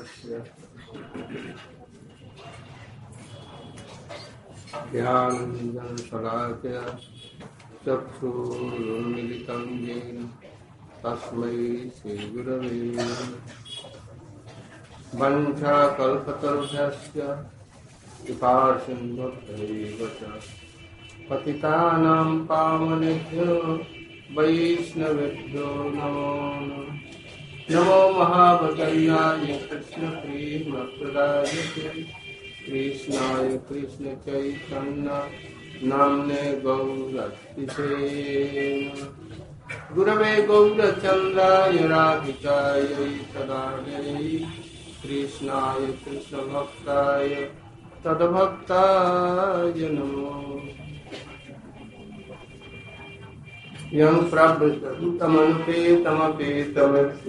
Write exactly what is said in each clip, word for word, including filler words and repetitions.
तस्य ज्ञानाञ्जनशलाकया चक्षुरुन्मिलितं येन तस्मै श्रीगुरवे नमः। वञ्चाकल्पतरुभ्यश्च कृपासिन्धुभ्यैव च पतितानां पावनेभ्यो वैष्णवेभ्यो नमो नमः। नमो महावदन्याय कृष्णप्रेमप्रदायते कृष्णाय कृष्णचैतन्य नाम्ने गौरतिसे गुरवे गौरचन्द्राय राधिकायै तदायै कृष्णाय कृष्णभक्ताय तद्भक्ताय नमो। यं प्रवृत्तमनुपेतमपेतमपि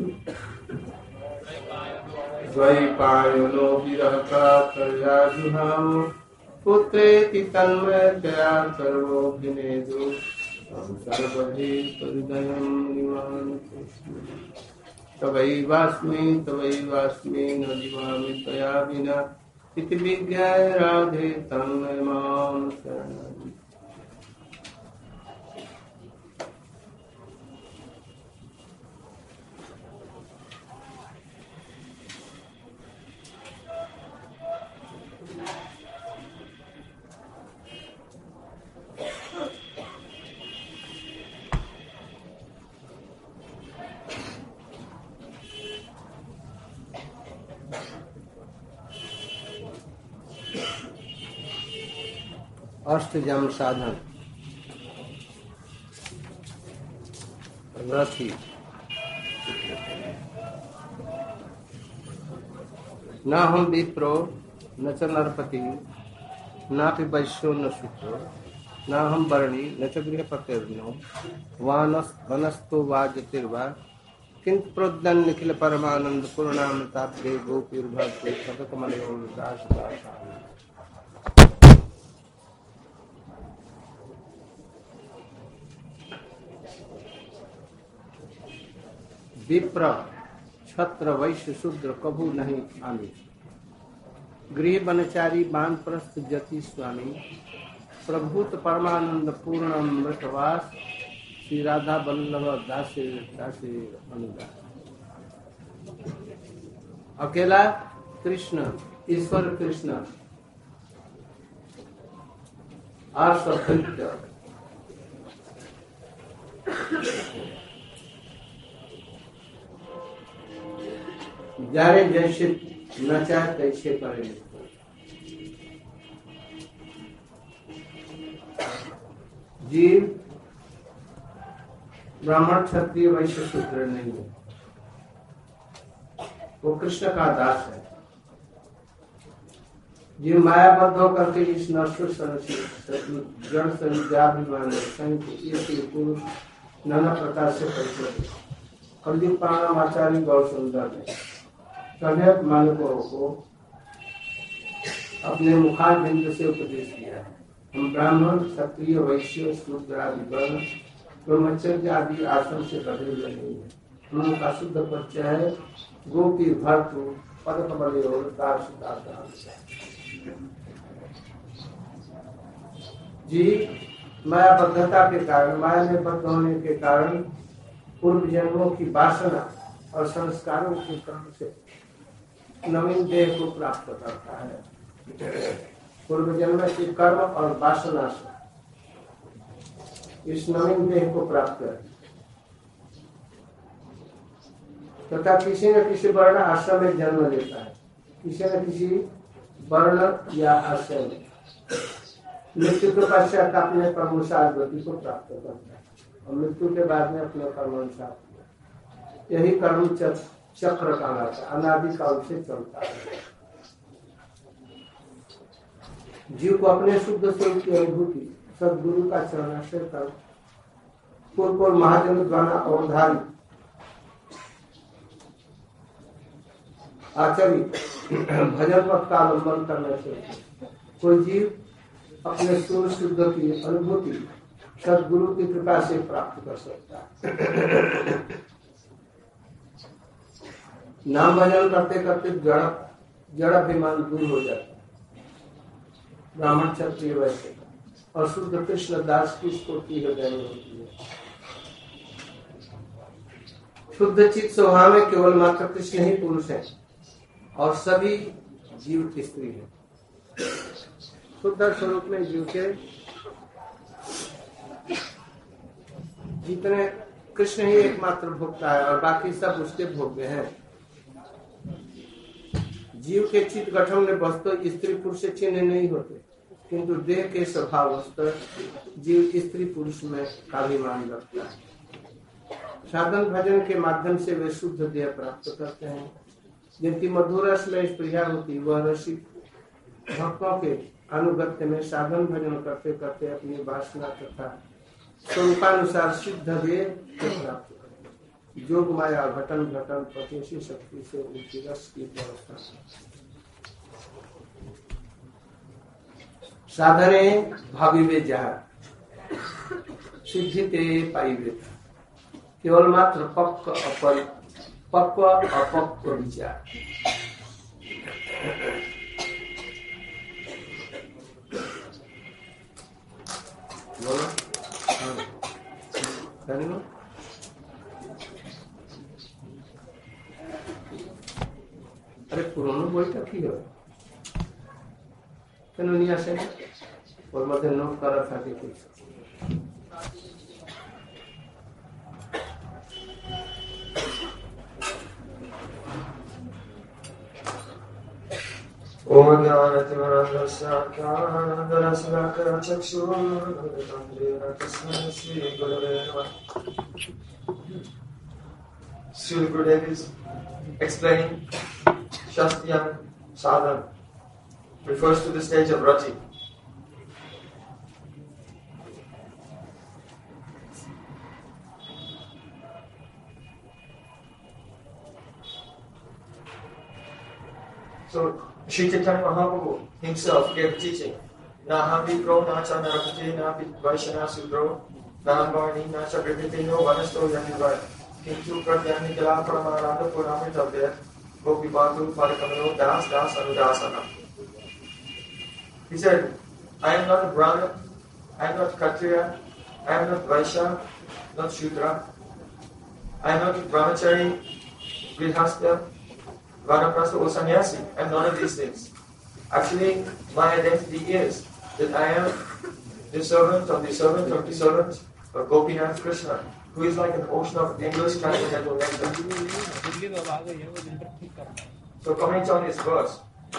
द्वैपायनो विरहकातर्याजुहाम पुत्रेति तन्मयतया सर्वोऽभिनेदु तं सर्वभीतहृदयं निवान्तु। तवैवास्मि तवैवास्मि न जीवामि त्वया विना इति विज्ञाय राधे तन्मय मां शरणं। अष्टजम साधन रथी न हम विप्रो न च नरपति नापि वैश्यो न शुक्रो न हम वर्णी न च गृहपतिर्नो वानस वनस्तो वा ज्योतिर्वा किंतु प्रोद्यन निखिल परमानंद पूर्णामृताब्दे गोपीर्भक्ते सततमलयो दास दासा। विप्र छत्र वैश्य शूद्र कभू नहीं आमी गृह बनचारी बानप्रस्थ जति स्वामी प्रभुत परमानंद पूर्ण अमृतवास श्री राधा वल्लभ दासे दासे अनुदास। अकेला कृष्ण ईश्वर कृष्ण आसक्त जारे जैसे नचा तैसे करे। जीव ब्राह्मण क्षत्रिय वैश्य शूद्र नहीं है, वो कृष्ण का दास है। जीव मायाबद्ध होकर के इस नश्वर जड़ संविद्याभिमान पुरुष नाना प्रकार से परिचित कलयुग प्राणाचार्य गौर सुंदर ने सभी मानकों को अपने मुखारबिंद से उपदेश दिया है। हम ब्राह्मण क्षत्रिय वैश्य शूद्र आदि वर्ण ब्रह्मचर्य आदि आश्रम से बदले हुए नहीं है। हम का शुद्ध परिचय है गोपी भर्तु पद कमल और जी। माया बद्धता के कारण माया में बद्ध होने के कारण पूर्व जन्मों की वासना और संस्कारों के क्रम से नवीन देह को प्राप्त करता है। पूर्व जन्म के कर्म और वासना से इस नवीन देह को प्राप्त कर तथा किसी न किसी वर्ण आश्रम में जन्म लेता है। किसी न किसी वर्ण या आश्रम में मृत्यु के पश्चात अपने कर्मानुसार गति को प्राप्त करता है और मृत्यु के बाद में अपने कर्मानुसार यही कर्म चक्र का नाता अनादिकाल से चलता है। जीव को अपने शुद्ध स्वरूप की अनुभूति सदगुरु का चरणाश्रय कर पूर्व पूर्व महाजन द्वारा अवधारित आचरित भजन पथ का अवलंबन करने से कोई जीव अपने सूर्य शुद्ध की अनुभूति सदगुरु की कृपा से प्राप्त कर सकता है। नाम भजन करते करते जड़ जड़ अभिमान दूर हो जाता है। ब्राह्मण क्षत्रिय वैसे और शुद्ध कृष्ण दास की स्फूर्ति हृदय में होती है। शुद्ध चित्त स्वभाव में केवल मात्र कृष्ण ही पुरुष है और सभी जीव की स्त्री है। शुद्ध स्वरूप में जीव के जितने कृष्ण ही एकमात्र भोक्ता है और बाकी सब उसके भोग्य हैं। जीव के चित्त गठन में वस्तु स्त्री पुरुष चिन्ह नहीं होते, किंतु देह के स्वभाव वस्तु जीव स्त्री पुरुष में अभिमान रखता है। साधन भजन के माध्यम से वे शुद्ध देह प्राप्त करते हैं। जिनकी मधुर रस में स्प्रिया होती वह रसिक भक्तों के अनुगत्य में साधन भजन करते करते अपनी वासना तथा स्वरूपानुसार सिद्ध देह प्राप्त करते। जोग माया घटन घटन पचेसी शक्ति से उनकी रस की व्यवस्था। साधने भाविवे जहाँ सिद्धि ते पाइवे। केवल मात्र पक्व अपर पक्व अपक्व विचार। बोलो हाँ। अरे पुरानो বইটা কি হবে কেন নিয়ে আসেন? ওর মধ্যে নোট করা থাকে কিছু। ओम ज्ञानतिमिरन्धस्य ज्ञानानन्दरसनाकर चक्षुरुन्मिलितं तस्मै श्री गुरवे नमः। Srila Gurudev is explaining Shastriyam Sadhan, refers to the stage of Rati. So, Sri Chaitanya Mahaprabhu himself gave teaching. Naham vipro nacha narapati napi vaishana sudro naham varni nacha gripiti no vanasto yanivar kintu pratyani kala pramaranda puramritabhya gopi batu parikamano das das anudasana. He said, I am not a Brahmin, I am not Kshatriya, I am not Vaishya, not Shudra, I am not Brahmachari, Grihastha, Vanaprastha or sannyasi. I am none of these things. Actually, my identity is that I am the servant of the servant of the servant of Gopinath Krishna, who is like an ocean of endless transcendental nectar. So commenting on this verse,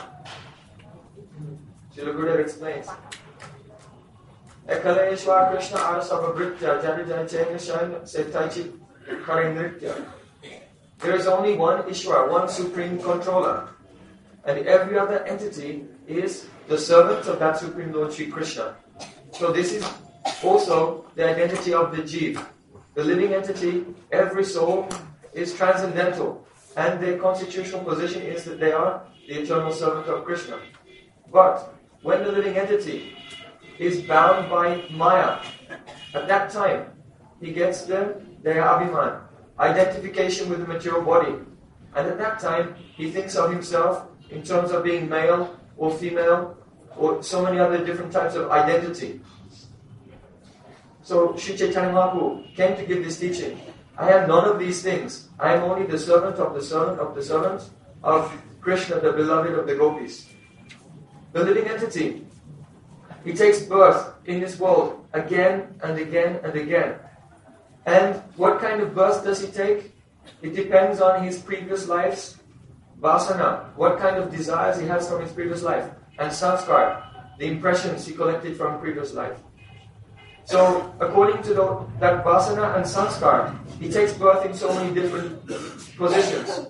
Srila Gurudev explains, Ekaleshwar Krishna Arasavabhritya Jani Jani Chaitanya Shain Setaichi Karinritya. There is only one Ishwar, one supreme controller, and every other entity is the servant of that Supreme Lord Sri Krishna. So this is also the identity of the Jeev. The living entity, every soul, is transcendental, and their constitutional position is that they are the eternal servant of Krishna. But when the living entity is bound by Maya, at that time he gets the Deha Abhiman, identification with the material body. And at that time, he thinks of himself in terms of being male or female or so many other different types of identity. So Sri Chaitanya Mahaprabhu came to give this teaching. I am none of these things. I am only the servant of the servant of the servant of Krishna, the beloved of the gopis. The living entity, he takes birth in this world again and again and again. And what kind of birth does he take? It depends on his previous life's vasana, what kind of desires he has from his previous life, and sanskar, the impressions he collected from previous life. So, according to the, that vasana and sanskar, he takes birth in so many different positions.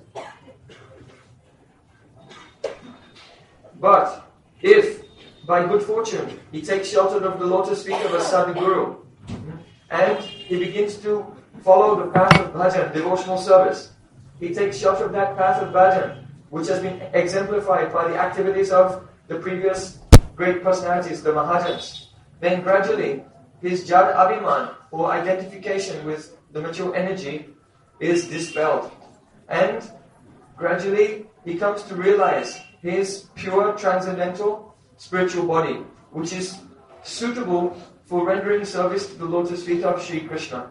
But if, by good fortune, he takes shelter of the lotus feet of a sadhguru, and he begins to follow the path of bhajan, devotional service. He takes shelter of that path of bhajan, which has been exemplified by the activities of the previous great personalities, the Mahajans. Then gradually, his Jad Abhiman, or identification with the material energy, is dispelled. And gradually he comes to realize his pure transcendental spiritual body, which is suitable for rendering service to the lotus feet of Sri Krishna.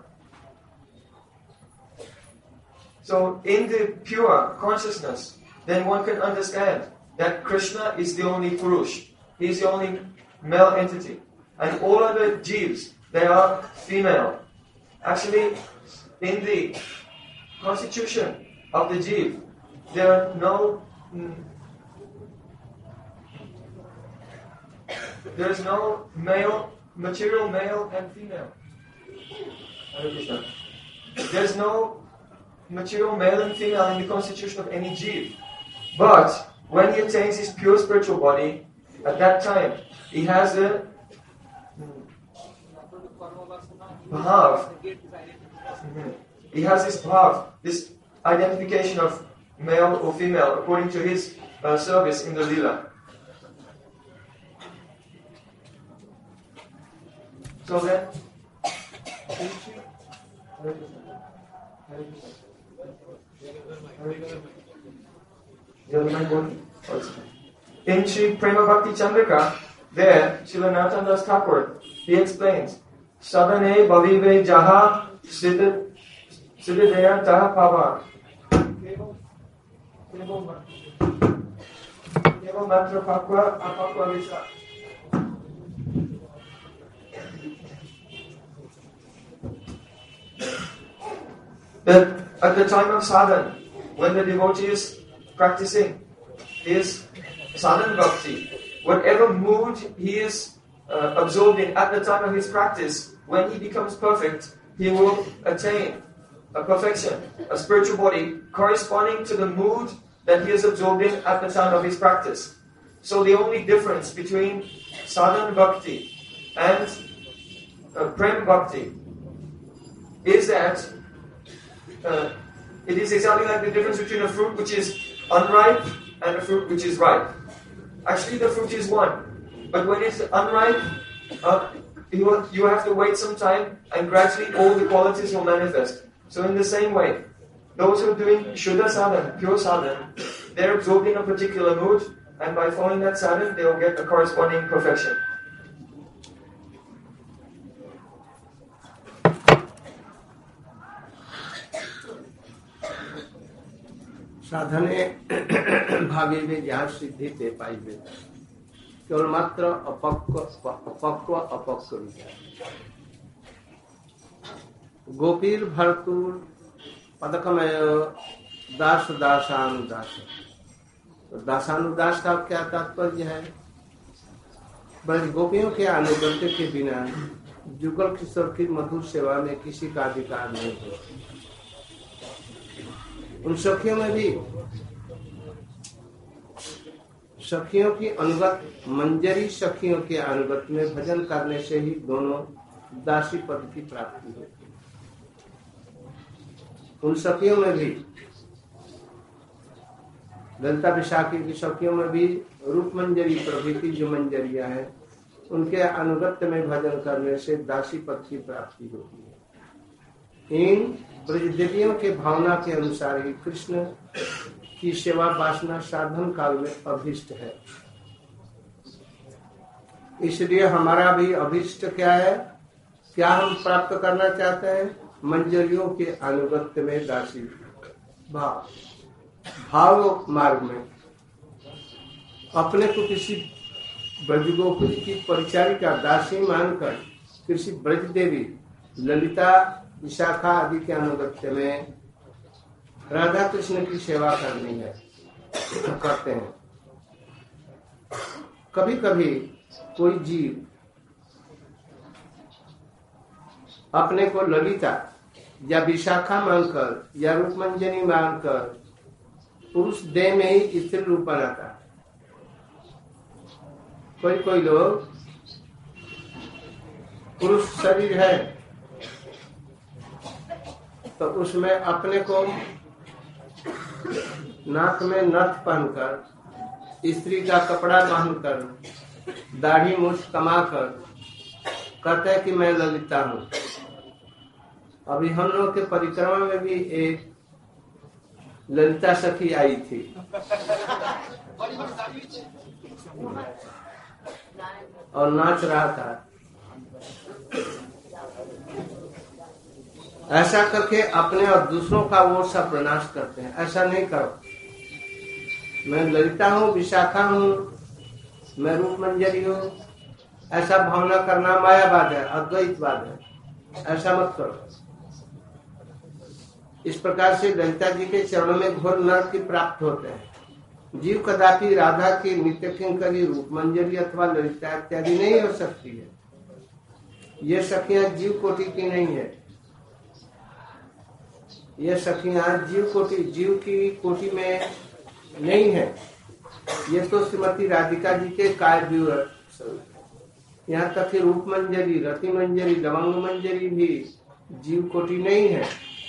So in the pure consciousness, then one can understand that Krishna is the only Purush. He is the only male entity. And all other Jeevs, they are female. Actually, in the constitution of the Jeev, there are no mm, there is no male, material male and female. There is no material male and female in the constitution of any Jeev. But when he attains his pure spiritual body, at that time, he has a bhav. He has this bhav, this identification of male or female according to his uh, service in the lila. So then, in Sri Prema Bhakti Chandrika, there, Srila Narottam Das Thakur, he explains, Sadhane bhavive jaha siddhadeya taha pava. Keval matra pakwa apakwa visa. That at the time of sadhana, when the devotee is practicing his sadhana bhakti, whatever mood he is uh, absorbed in at the time of his practice, when he becomes perfect, he will attain a perfection, a spiritual body corresponding to the mood that he is absorbed in at the time of his practice. So the only difference between sadhana bhakti and uh, prem bhakti is that uh, it is exactly like the difference between a fruit which is unripe and a fruit which is ripe. Actually, the fruit is one, but when it's unripe, uh, you, will, you have to wait some time, and gradually all the qualities will manifest. So in the same way, those who are doing Shuddha sadhana, pure sadhana, they're absorbed in a particular mood, and by following that sadhana, they will get a corresponding perfection. साधने भावी में जहाँ सिद्धि ते पाइबे केवल मात्र अपक्व अपक्व अपक्व गोपीर भरतुर पदकमय दास दासानुदास। तो दासानुदास का क्या तात्पर्य है? बस गोपियों के अनुगत्य के बिना जुगल किशोर की मधुर सेवा में किसी का अधिकार नहीं है। उन सखियों में भी सखियों की अनुगत मंजरी सखियों के अनुगत में भजन करने से ही दोनों दासी पद की प्राप्ति होती है। उन सखियों में भी ललिता विशाखी की सखियों में भी रूप मंजरी प्रभृति जो मंजरियां हैं उनके अनुगत्य में भजन करने से दासी पद की प्राप्ति होती है। इन ब्रजदेवियों के भावना के अनुसार ही कृष्ण की सेवा वासना साधन काल में अभीष्ट है। इसलिए हमारा भी अभीष्ट क्या है? क्या हम प्राप्त करना चाहते हैं? मंजरियों के अनुगत्य में दासी भाव भाव मार्ग में अपने को किसी ब्रजगोकुल की परिचारिका दासी मानकर किसी ब्रजदेवी ललिता विशाखा आदि के अनुगत्य में राधा कृष्ण की सेवा करनी है करते हैं। कभी कभी कोई जीव अपने को ललिता या विशाखा मानकर या रूपमंजनी मानकर पुरुष देह में ही स्त्री रूप बनाता है। कोई कोई लोग पुरुष शरीर है तो उसमें अपने को नाक में नथ पहनकर स्त्री का कपड़ा बांधकर दाढ़ी मूछ कमाकर कहते हैं कि मैं ललिता हूँ। अभी हम लोग के परिक्रमा में भी एक ललिता सखी आई थी। और नाच रहा था। ऐसा करके अपने और दूसरों का वो सब प्रनाश करते हैं। ऐसा नहीं करो। मैं ललिता हूँ, विशाखा हूँ, मैं रूप मंजरी हूँ, ऐसा भावना करना मायावाद है, अद्वैतवाद है। ऐसा मत करो। इस प्रकार से ललिता जी के चरणों में घोर नरक की प्राप्त होते हैं। जीव कदापि राधा की नित्य किंकरी, रूप मंजरी अथवा ललिता इत्यादि नहीं हो सकती है। ये सखियां जीव कोटि की नहीं है। ये सखियां जीव कोटि जीव की कोटि में नहीं है। ये तो श्रीमती राधिका जी के काव्य। यहाँ तक कि रूप मंजरी, रति मंजरी, लवंग मंजरी भी जीव कोटि नहीं है,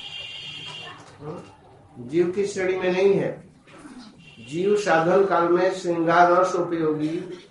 जीव की श्रेणी में नहीं है। जीव साधन काल में श्रृंगार रस उपयोगी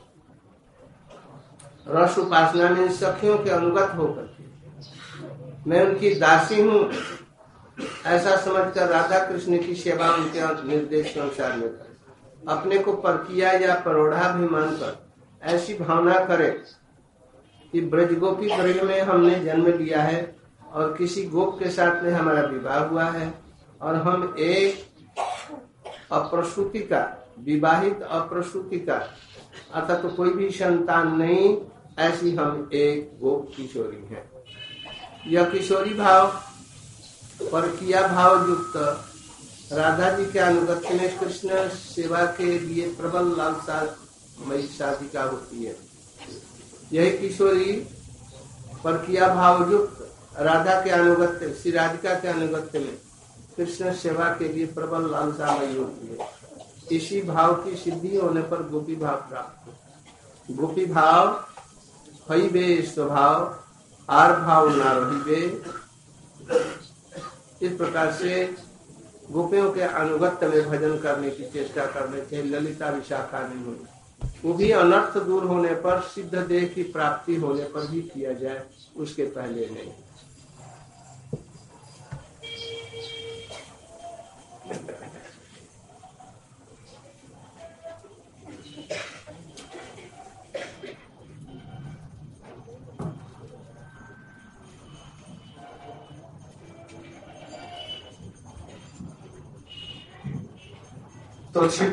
रस उपासना में सखियों के अनुगत होकर मैं उनकी दासी हूँ ऐसा समझकर राधा कृष्ण की सेवा उनके निर्देश के अनुसार में करे। अपने को परकिया या परोढ़ा भी मानकर ऐसी भावना करे कि ब्रज गोपी ब्रज में हमने जन्म लिया है और किसी गोप के साथ में हमारा विवाह हुआ है और हम एक अप्रसूति का, विवाहित अप्रसूति का, अतः तो कोई भी संतान नहीं, ऐसी हम एक गोप किशोरी हैं। यह किशोरी भाव परकिया भाव युक्त राधा जी के अनुगत्य में कृष्ण सेवा के लिए प्रबल लालसा मई साधिका होती है। यही किशोरी परकिया भाव युक्त राधा के अनुगत्य, श्री राधिका के अनुगत्य में कृष्ण सेवा के लिए प्रबल लालसा मई होती है। इसी भाव की सिद्धि होने पर गोपी भाव प्राप्त हो। गोपी भाव हईबे स्वभाव, आर भाव ना रहीबे। इस प्रकार से गोपियों के अनुगत्य में भजन करने की चेष्टा करने चाहिए। ललिता विशाखा नहीं होनी, वो भी अनर्थ दूर होने पर, सिद्ध देह की प्राप्ति होने पर भी किया जाए, उसके पहले नहीं। तो Shri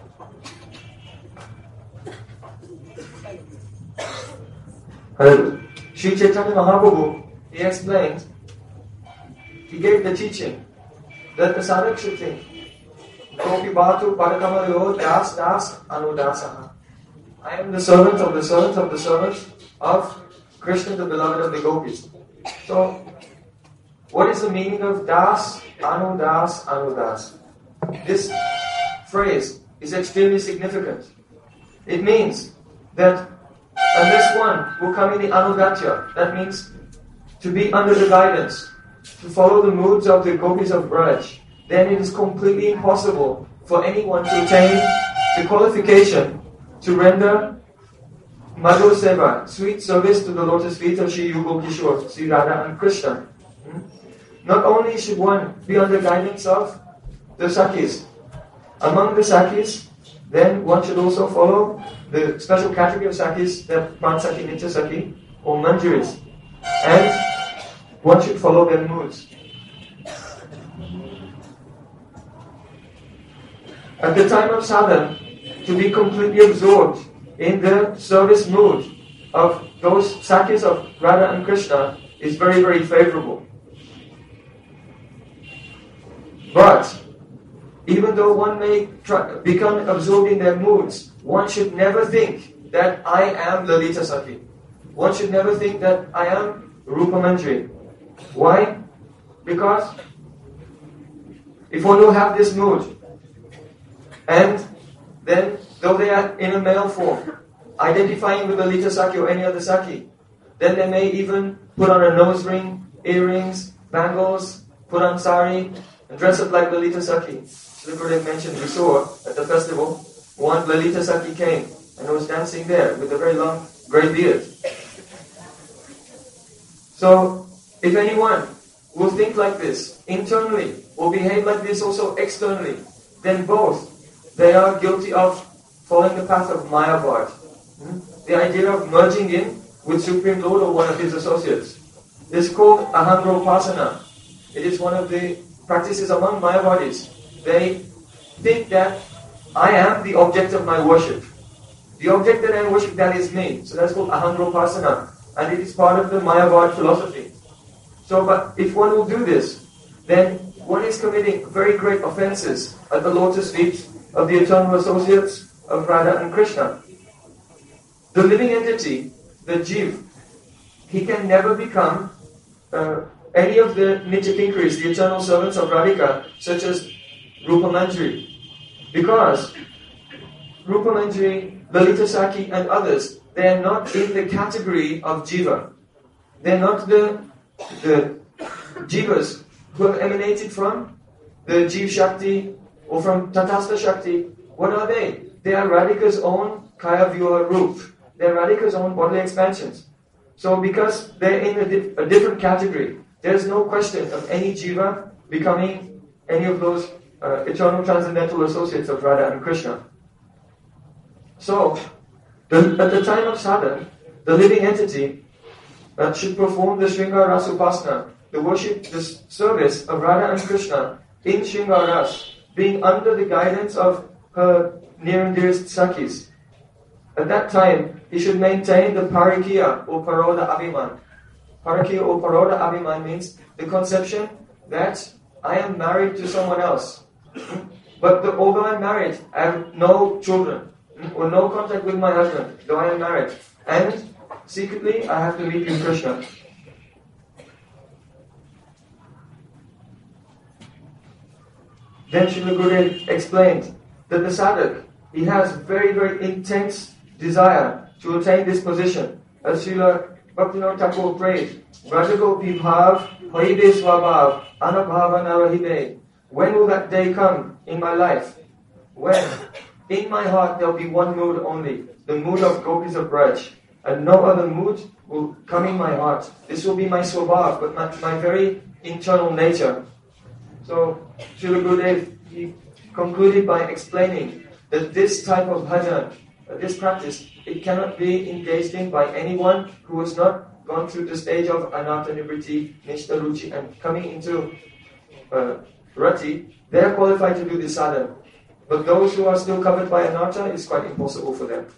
Sri Chaitanya Mahaprabhu, he explained, he gave the teaching that the sadhak should think, Gopi Bhatu Padakamayo Das Das Anudasaha. I am the servant of the servant of the servants of Krishna, the beloved of the gopis. So, what is the meaning of Das, Anudas, Anudas? This phrase is extremely significant. It means that unless one will come in the Anugatya, that means to be under the guidance, to follow the moods of the gopis of Braj, then it is completely impossible for anyone to attain the qualification to render Madhur Seva, sweet service to the lotus feet of Sri Yugal Kishore, Sri Radha and Krishna. Not only should one be under guidance of the Sakhis, among the Sakhis, then one should also follow the special category of Sakhis, the Pransakhi, Nitya Sakhi, or Manjaris. And one should follow their moods. At the time of sadhana, to be completely absorbed in the service mood of those Sakhis of Radha and Krishna is very, very favorable. But even though one may try, become absorbed in their moods, one should never think that I am Lalita Sakhi. One should never think that I am Rupa Manjari. Why? Because if one will have this mood, and then though they are in a male form, identifying with Lalita Sakhi or any other Sakhi, then they may even put on a nose ring, earrings, bangles, put on sari, and dress up like Lalita Sakhi. Srila Gurudev mentioned, we saw at the festival, one Lalita Sakhi came and was dancing there with a very long grey beard. So, if anyone will think like this internally, or behave like this also externally, then both, they are guilty of following the path of Mayavad. Hmm? The idea of merging in with Supreme Lord or one of his associates is called Ahangropasana. It is one of the practices among Mayavadis. They think that I am the object of my worship. The object that I worship, that is me. So that's called Ahangropasana. And it is part of the Mayavad philosophy. So, but if one will do this, then one is committing very great offenses at the lotus feet of the eternal associates of Radha and Krishna. The living entity, the Jiv, he can never become uh, any of the Nitya Kinkaris, the eternal servants of Radhika, such as Rupa Manjari. Because Rupa Manjari, Lalita Sakhi and others, they are not in the category of Jiva. They are not the, the Jivas who have emanated from the Jiv Shakti or from Tatastha Shakti. What are they? They are Radhika's own Kaya Vyuha Rup. They are Radhika's own bodily expansions. So because they're in a, di- a different category, there's no question of any Jiva becoming any of those uh, eternal transcendental associates of Radha and Krishna. So, the, at the time of sadhana, the living entity uh, should perform the Shringar Ras Upasana, the worship, the service of Radha and Krishna in Shringar Ras, being under the guidance of her near and dearest Sakhis. At that time, he should maintain the Parakya or Paroda Abhiman. Parakya or Paroda Abhiman means the conception that I am married to someone else. But the, although I'm married, I have no children or no contact with my husband, though I am married. And secretly, I have to meet you, Krishna. Then Srila Gurudev explained that the sadhak, he has very, very intense desire to attain this position. As Srila Bhaktivinoda Thakur prayed, Rajagopi bhav, haribe swabhav, anabhava narahibe. When will that day come in my life? When in my heart there will be one mood only, the mood of Gopis of Braj, and no other mood will come in my heart. This will be my swabhav, but my, my very internal nature. So, Srila Gurudev, he concluded by explaining that this type of bhajan, uh, this practice, it cannot be engaged in by anyone who has not gone through the stage of anatta nivriti, nishta ruchi, and coming into uh, rati. They are qualified to do this sadhana. But those who are still covered by anatta, it's quite impossible for them.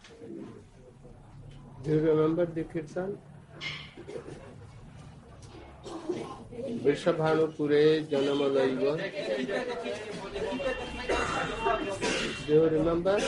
Do you remember the kirtan? Vrishabhanupure Janamalaiva. Do you remember?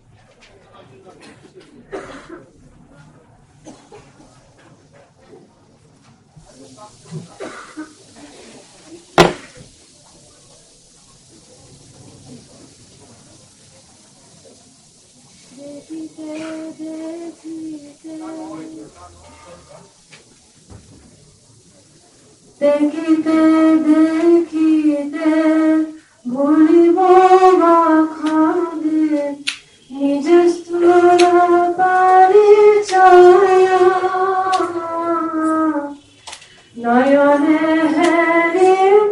देखते देखते भूलिब बाखादे निज स्थूल परिचय नयने हेरिब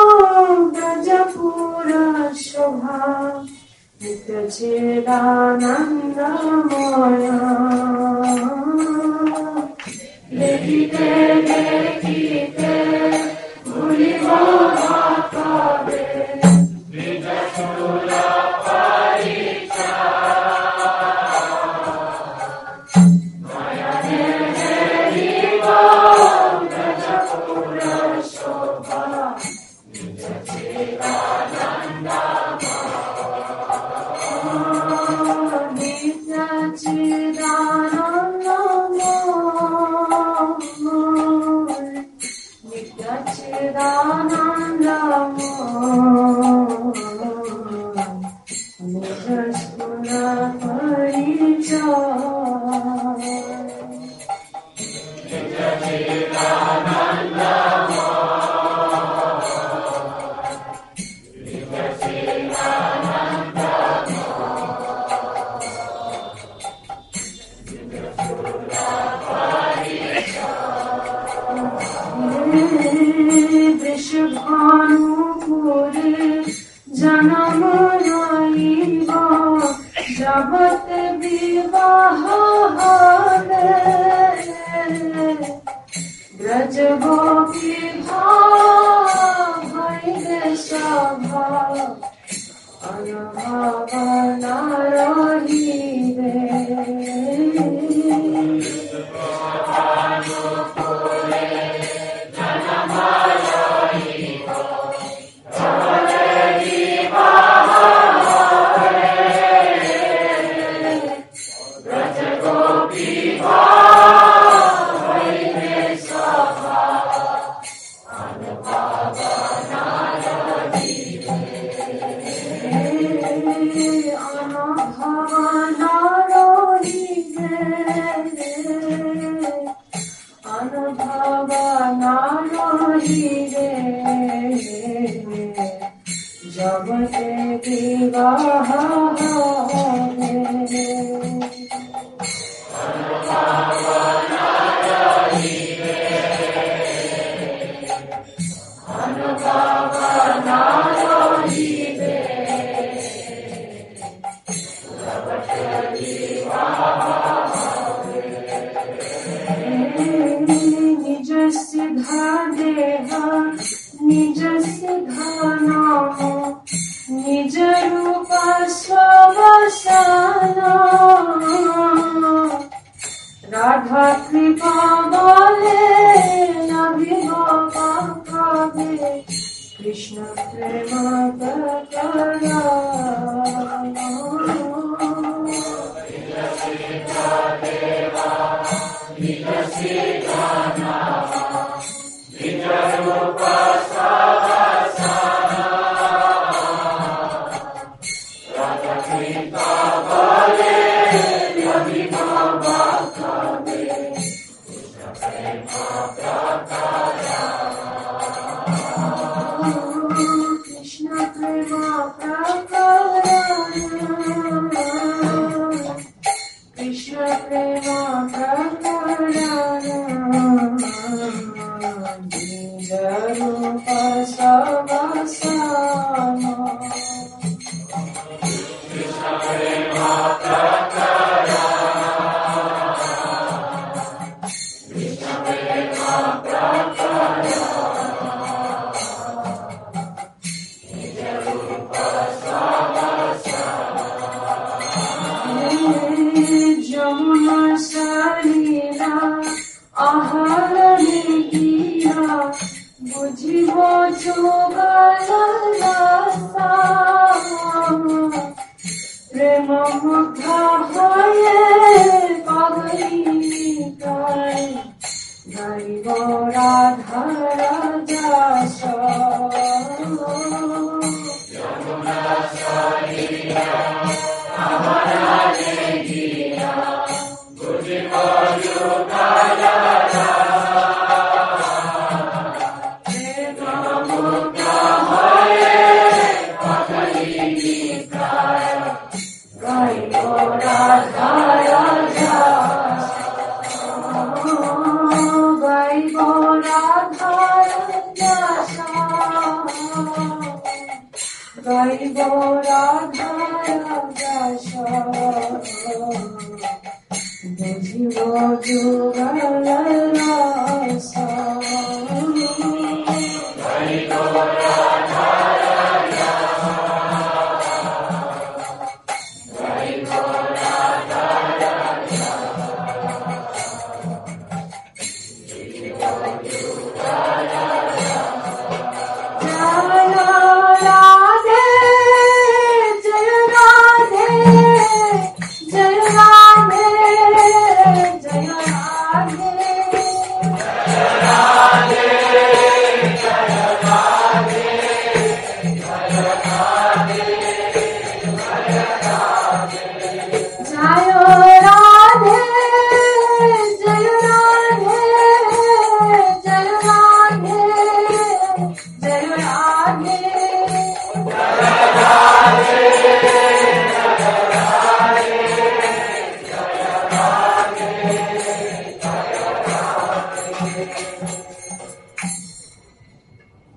ब्रजपुर शोभा नित्य चिदानन्दमय देखते देखते भूलिब बाखादे निज स्थूल परिचय नयने हेरिब ब्रजपुर शोभा नित्य चिदानन्दमय नित्य चिदानन्दमय नित्य चिदानन्दमय निज स्थूल परिचय जगत विवाह हरे ब्रज गोपी भाव भैले सभा अनुभव न रही रे जगते विवाह निज सिद्धा देह निज सिद्धा नाम निज रूप स्ववसन राधा कृपा बोले अभिभवा कवे कृष्ण प्रेम प्रकरण कृष्ण प्रेम प्रकरण कृष्ण प्रेम प्रकरण निज रूप स्ववसन जमुना सलीला आहरण गिरा बुझिब जुगल रसा प्रेम मुग्ध हये पगली गाय गाइब राधार जस गाइब राधार जस बुझिब जुगल रस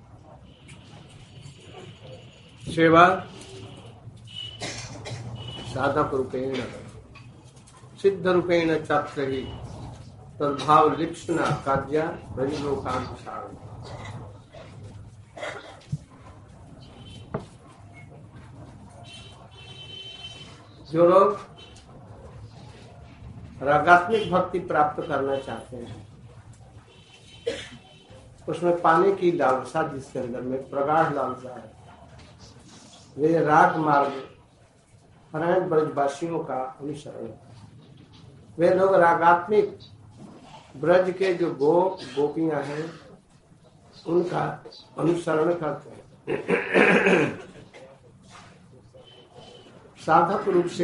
सेवा साधक रूपेण सिद्ध रूपेण तत्र ही तद्भाव लिप्सना कार्य ब्रजलोकानुसार। जो लोग रागात्मिक भक्ति प्राप्त करना चाहते हैं, उसमें पाने की लालसा जिसके अंदर में प्रगाढ़ लालसा है, वे राग मार्ग परायण ब्रजवासियों का अनुसरण। वे लोग रागात्मिक ब्रज के जो गो गोपियां हैं उनका अनुसरण करते हैं। साधक रूप से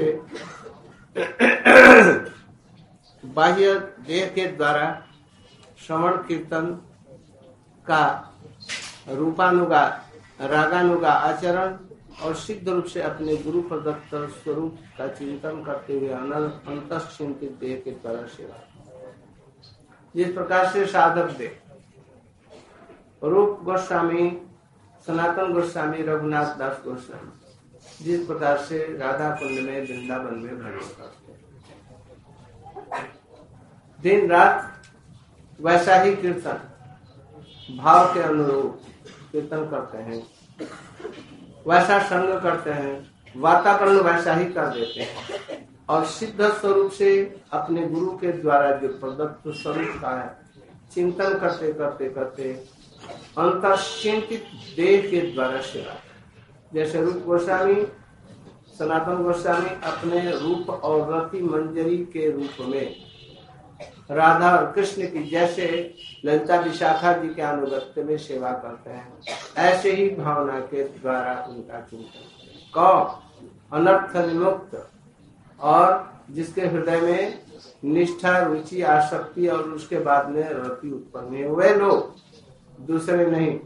बाह्य देह के द्वारा श्रवण कीर्तन का रूपानुगा रागानुगा आचरण और सिद्ध रूप से अपने गुरु प्रदत्त स्वरूप का चिंतन करते हुए अंतःचिंतित देह के द्वारा सेवा। जिस प्रकार से साधक देह रूप गोस्वामी, सनातन गोस्वामी, रघुनाथ दास गोस्वामी जिस प्रकार से राधा कुंड में वृंदावन में भजन करते हैं, दिन रात वैसा ही कीर्तन भाव के अनुरूप कीर्तन करते हैं, वैसा संग करते हैं, वातावरण वैसा ही कर देते हैं और सिद्ध स्वरूप से अपने गुरु के द्वारा जो प्रदत्त स्वरूप का है चिंतन करते करते करते अंतःचिंतित देह के द्वारा सेवा। जैसे रूप गोस्वामी, सनातन गोस्वामी अपने रूप और रति मंजरी के रूप में राधा और कृष्ण की जैसे ललिता विशाखा जी के अनुगत्य में सेवा करते हैं, ऐसे ही भावना के द्वारा उनका चिंतन। कौन अनर्थ विमुक्त और जिसके हृदय में निष्ठा, रुचि, आसक्ति और उसके बाद में रति उत्पन्न हुए लोग, दूसरे नहीं।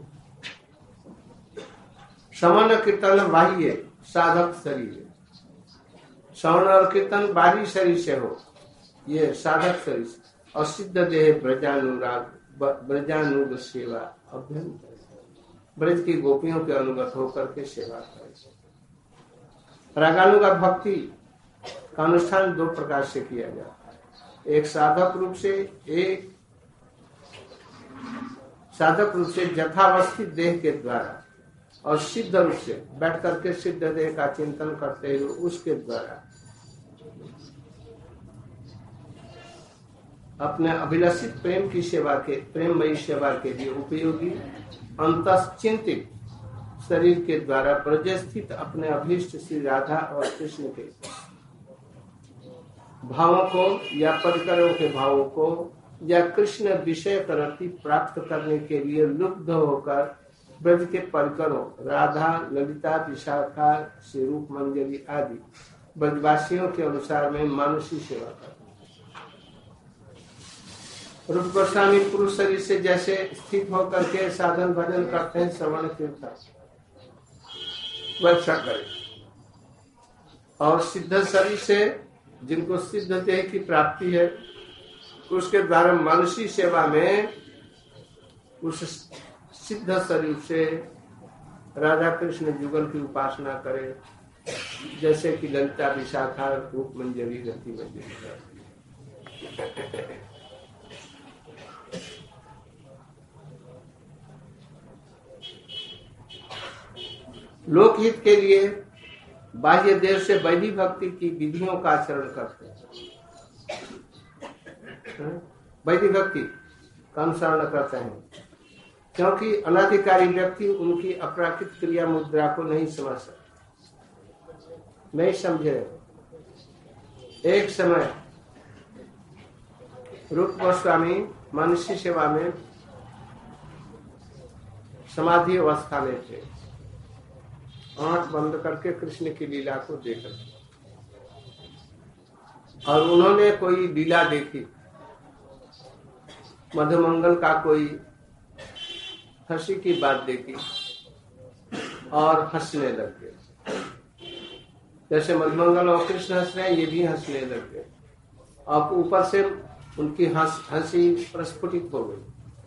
श्रवण कीर्तन बाह्य साधक शरीर, श्रवण और कीर्तन बाहरी शरीर से हो, ये साधक शरीर से। और सिद्ध देह ब्रजानुराग ब्रजानुग सेवा अभ्यंतर, ब्रज की गोपियों के अनुगत होकर के सेवा करे। रागानुगा भक्ति का अनुष्ठान दो प्रकार से किया जाता है, एक साधक रूप से, एक साधक रूप से यथावस्थित देह के द्वारा और सिद्ध रूप से बैठ करके सिद्ध देह का चिंतन करते हुए उसके द्वारा अपने अभिलषित प्रेम की सेवा के प्रेममयी सेवा के लिए उपयोगी अंतःचिंतित शरीर के द्वारा ब्रज स्थित अपने अभीष्ट श्री राधा और कृष्ण के भावों को या परिकरों के भावों को या कृष्ण विषय करती प्राप्त करने के लिए लुब्ध होकर ब्रज के परिकरों राधा, ललिता, विशाखा, श्री रूप मंजरी आदि ब्रजवासियों के अनुसार में मानसी सेवा करते। रूप गोस्वामी पुरुष शरीर से जैसे स्थित होकर के साधन भजन करते हैं, श्रवण कीर्तन वैसा करें। और सिद्ध शरीर से जिनको सिद्ध देह की प्राप्ति है उसके द्वारा मानसी सेवा में उस सिद्ध शरीर से राधा कृष्ण जुगल की उपासना करे, जैसे कि ललिता, विशाखा, रूप मंजरी, रति मंजरी। लोकहित के लिए बाह्य देव से वैदिक भक्ति की विधियों का आचरण करते हैं, वैदिक भक्ति का अनुसरण करते हैं, क्योंकि अनाधिकारी व्यक्ति उनकी अपराकृत क्रिया मुद्रा को नहीं समझ सकते, नहीं समझे। एक समय रूप गोस्वामी मनुष्य सेवा में समाधि अवस्था में थे, आंख बंद करके कृष्ण की लीला को देखा और उन्होंने कोई लीला देखी, मधुमंगल का कोई हंसी की बात देखी और हंसने लग गए। जैसे मधुमंगल और कृष्ण हंस रहे हैं, ये भी हंसने लग गए और ऊपर से उनकी हंसी प्रस्फुटित हो गई।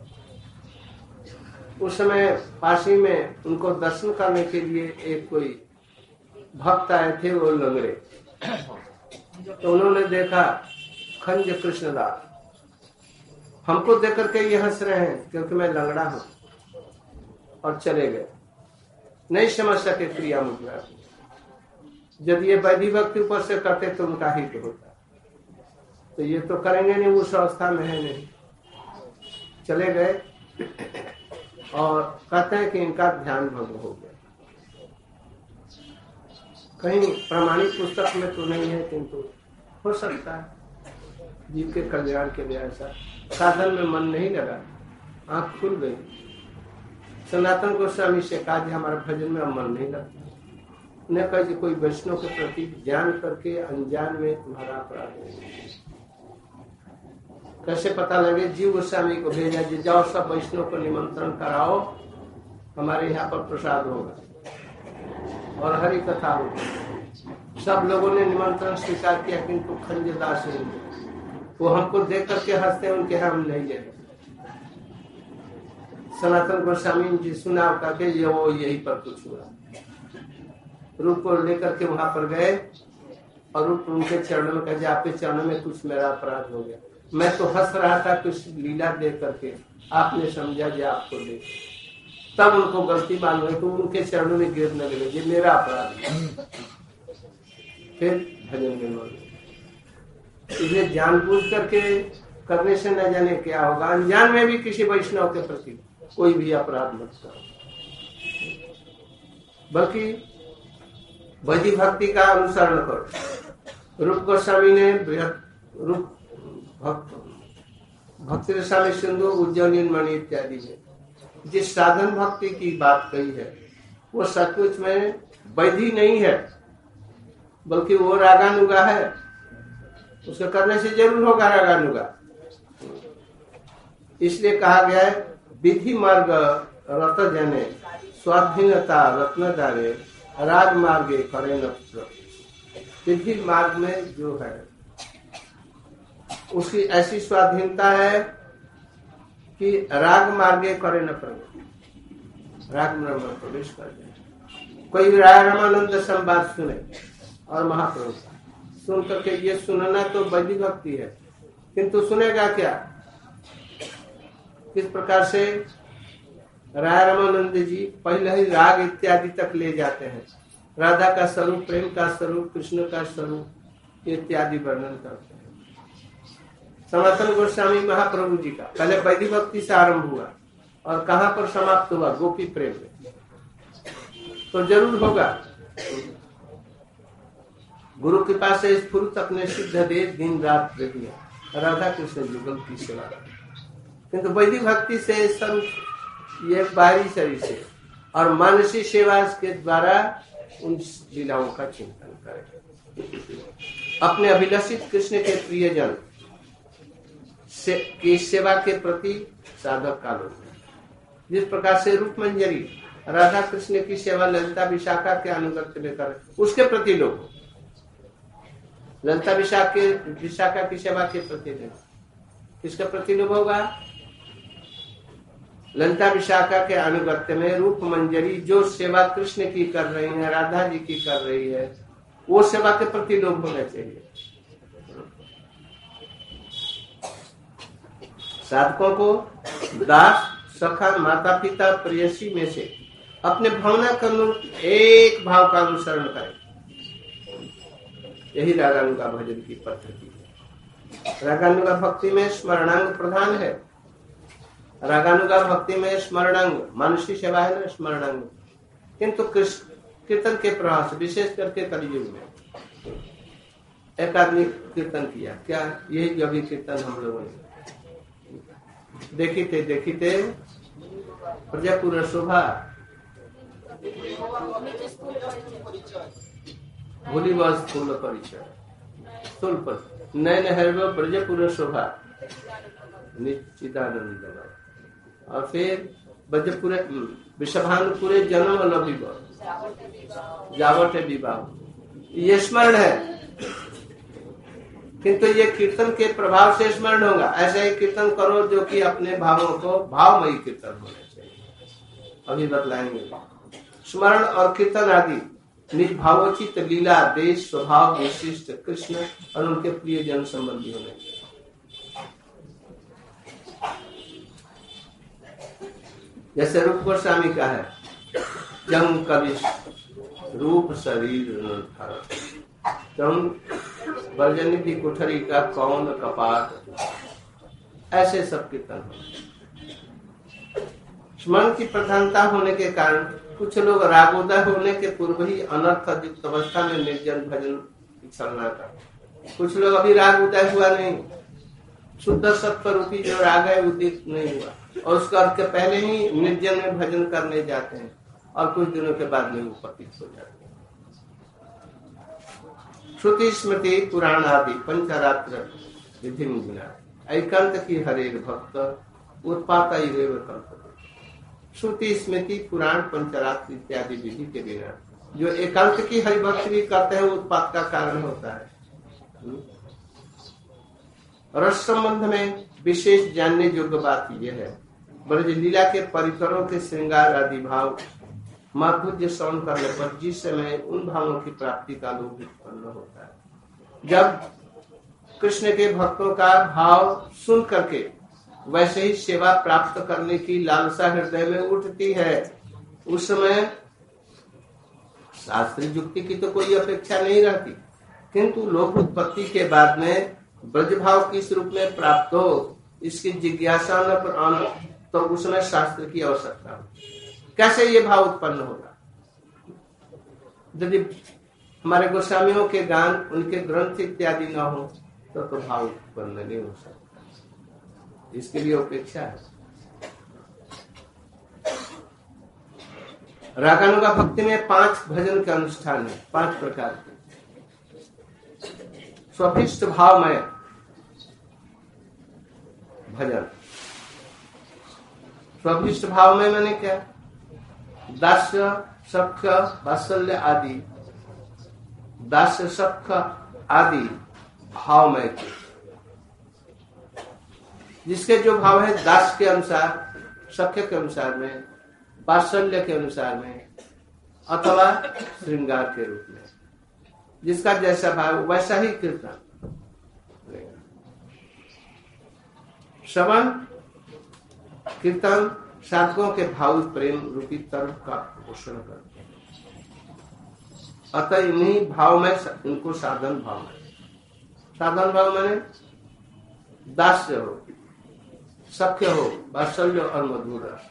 उस समय पासी में उनको दर्शन करने के लिए एक कोई भक्त आए थे, वो लंगड़े, तो उन्होंने देखा खंज कृष्णदास हमको देख करके ये हंस रहे हैं क्योंकि मैं लंगड़ा हूं, और चले गए। नहीं समझ सके क्रिया मुद्रा। यदि ये वैधि भक्ति ऊपर से करते तो उनका हित होता, तो ये तो करेंगे नहीं, उस अवस्था में है नहीं। चले गए और कहते हैं कि इनका ध्यान भंग हो गया। कहीं प्रमाणिक पुस्तक में तो नहीं है, किंतु हो सकता है जीव के कल्याण के लिए ऐसा। साधन में मन नहीं लगा, आंख खुल गई। सनातन गोस्वामी से कहा कि हमारा भजन में अब मन नहीं लगता। उन्हें कहा कि कोई वैष्णव के प्रति ज्ञान करके अनजान में तुम्हारा अपराध है। कैसे पता लगे? जीव गोस्वामी को भेजा जी, जाओ सब वैष्णव को निमंत्रण कराओ, हमारे यहाँ पर प्रसाद होगा और हरि कथा होगी। सब लोगों ने निमंत्रण स्वीकार किया, किंतु खंजदास नहीं, वो हमको देख करके हंसते हैं, उनके यहाँ हम नहीं गए। सनातन गोस्वामी जी सुना करके ये वो यही पर कुछ हुआ। रूप को लेकर के वहां पर गए और रूप उनके चरणों में कहे, आपके चरणों में कुछ मेरा अपराध हो गया। मैं तो हंस रहा था कुछ लीला देख करके, आपने समझा जी आपको देख। तब उनको गलती मालूम है तो उनके चरणों में गिरने लगे, ये मेरा अपराध है। फिर भजन में मान इसलिए जानबूझ करके करने से न जाने क्या होगा। अनजान में भी किसी वैष्णव के प्रति कोई भी अपराध मत करो, बल्कि वैदिक भक्ति का अनुसरण करो। रूप गोस्वामी ने रूप भक्ति रसायन सिंधु उज्जैन मणि इत्यादि में जिस साधन भक्ति की बात कही है वो सचमुच में वैधि नहीं है, बल्कि वो रागानुगा है। उसको करने से जरूर होगा रागानुगा। इसलिए कहा गया है विधि मार्ग रत जने स्वाधीनता रत्नदारे राग मार्गे करे न। विधि मार्ग में जो है उसकी ऐसी स्वाधीनता है कि राग मार्गे करे न प्रवेश, राग मार्ग में प्रवेश कर जाए। कोई राय रामानंद संवाद सुने और महाप्रभु सुन करके, ये सुनना तो वैदिक भक्ति है, किंतु सुनेगा क्या? किस प्रकार से राय रामानंद जी पहले ही राग इत्यादि तक ले जाते हैं, राधा का स्वरूप, प्रेम का स्वरूप, कृष्ण का स्वरूप इत्यादि वर्णन करते हैं। सनातन गोस्वामी महाप्रभु जी का पहले वैदिक भक्ति से आरंभ हुआ और कहाँ पर समाप्त हुआ? गोपी प्रेम में। तो जरूर होगा। गुरु कृपा से स्फुरत अपने सिद्ध दे दिन रात प्रेमिया राधा कृष्ण युगल की सेवा, किंतु वैदिक भक्ति से स्वरूप ये बाहरी शरीर से और मानसी सेवा के द्वारा उन लीलाओं का चिंतन करें। अपने अभिलषित कृष्ण के प्रियजन से की सेवा के प्रति साधक का लोग, जिस प्रकार से रूप मंजरी राधा कृष्ण की सेवा ललिता विशाखा के अनुगत्य में कर, उसके प्रति लोग ललिता विशाखा के विशाखा की सेवा के प्रति लोग, किसके प्रति लोग होगा? ललिता विशाखा के अनुगत्य में रूप मंजरी जो सेवा कृष्ण की कर रही है, राधा जी की कर रही है, वो सेवा के प्रति लोग होना चाहिए। साधकों को दास, सखा, माता पिता, प्रेयसी में से अपने भावना के अनुरूप एक भाव का अनुसरण करें। यही रागानुगा भजन की पद्धति है। रागानुगा भक्ति में स्मरणांग प्रधान है। रागानुगा भक्ति में स्मरणांग मानसी सेवा है ना, स्मरणांग। किंतु कीर्तन के प्रभाव से विशेष करके कलयुग में एक आदमी कीर्तन किया, क्या यही जो भी कीर्तन हम लोगों ने देखी थे देखी थे प्रजापुर शोभा भूली बस फूल परिचय स्थूल पर नयन हरिव ब्रजपुर शोभा निश्चिदानंद, और फिर ब्रजपुर विषभानुपुरे जन्म लभिब जावटे विवाह। ये स्मरण है, किंतु ये कीर्तन के प्रभाव से स्मरण होगा। ऐसा ही कीर्तन करो जो कि अपने भावों को भावमयी कीर्तन होना चाहिए। अभी बतलाएंगे। स्मरण और कीर्तन आदि निज भावोचित लीला देश स्वभाव विशिष्ट कृष्ण और उनके प्रिय जन संबंधी होने। जैसे रूप गोस्वामी का है, जंग कवि रूप शरीर जंग वर्जनिधि कुठरी का कौन कपाट, ऐसे सब कीर्तन। स्मरण की प्रधानता होने के कारण कुछ लोग रागोदय होने के पूर्व ही अनर्थ युक्त अवस्था में निर्जन भजन की छलना करते। कुछ लोग अभी राग उदय हुआ नहीं, शुद्ध सत्व रूपी जो राग है उदित नहीं हुआ और उसका अर्थ के पहले ही निर्जन में भजन करने जाते हैं और कुछ दिनों के बाद में वो पतित हो जाते हैं। श्रुति स्मृति पुराण आदि पंचरात्र विधि मुगिना एकांत की हरेक भक्त उत्पाता कल्पते। श्रुति स्मृति पुराण पंचरात्र इत्यादि विधि के बिना जो एकांत की हरिभक्त भी करते हैं उत्पात का कारण होता है। रस संबंध में विशेष जानने योग्य बात यह है, ब्रज लीला के परिकरों के श्रृंगार आदि भाव माधुर्य श्रवण करने पर जिस समय उन भावों की प्राप्ति का लोभ उत्पन्न होता है। जब कृष्ण के भक्तों का भाव सुन करके वैसे ही सेवा प्राप्त करने की लालसा हृदय में उठती है, उस समय शास्त्रीय युक्ति की तो कोई अपेक्षा नहीं रहती, किंतु लोक उत्पत्ति के बाद में ब्रज भाव किस रूप में प्राप्त हो इसकी जिज्ञासा न तो उस समय शास्त्र की आवश्यकता हो। कैसे ये भाव उत्पन्न होगा? यदि हमारे गोस्वामियों के गान उनके ग्रंथ इत्यादि न हो तो तो भाव उत्पन्न नहीं हो सकता। इसके लिए अपेक्षा है। रागानुगा भक्ति में पांच भजन के अनुष्ठान है, पांच प्रकार के। स्वभिष्ट भावमय भजन। स्वभिष्ट भावमय मैंने क्या? दास्य सख्य वात्सल्य आदि, दास्य सख्य आदि भावमय के, जिसके जो भाव है दास के अनुसार, सख्य के अनुसार में, वात्सल्य के अनुसार में अथवा श्रृंगार के रूप में, जिसका जैसा भाव वैसा ही कीर्तन। श्रवण कीर्तन साधकों के भाव प्रेम रूपी तर्क का पोषण करते हैं। अतः इन्हीं भाव में इनको साधन भाव है। साधन भाव माने दास्य हो, सख्य हो, वात्सल्य और मधुर रस,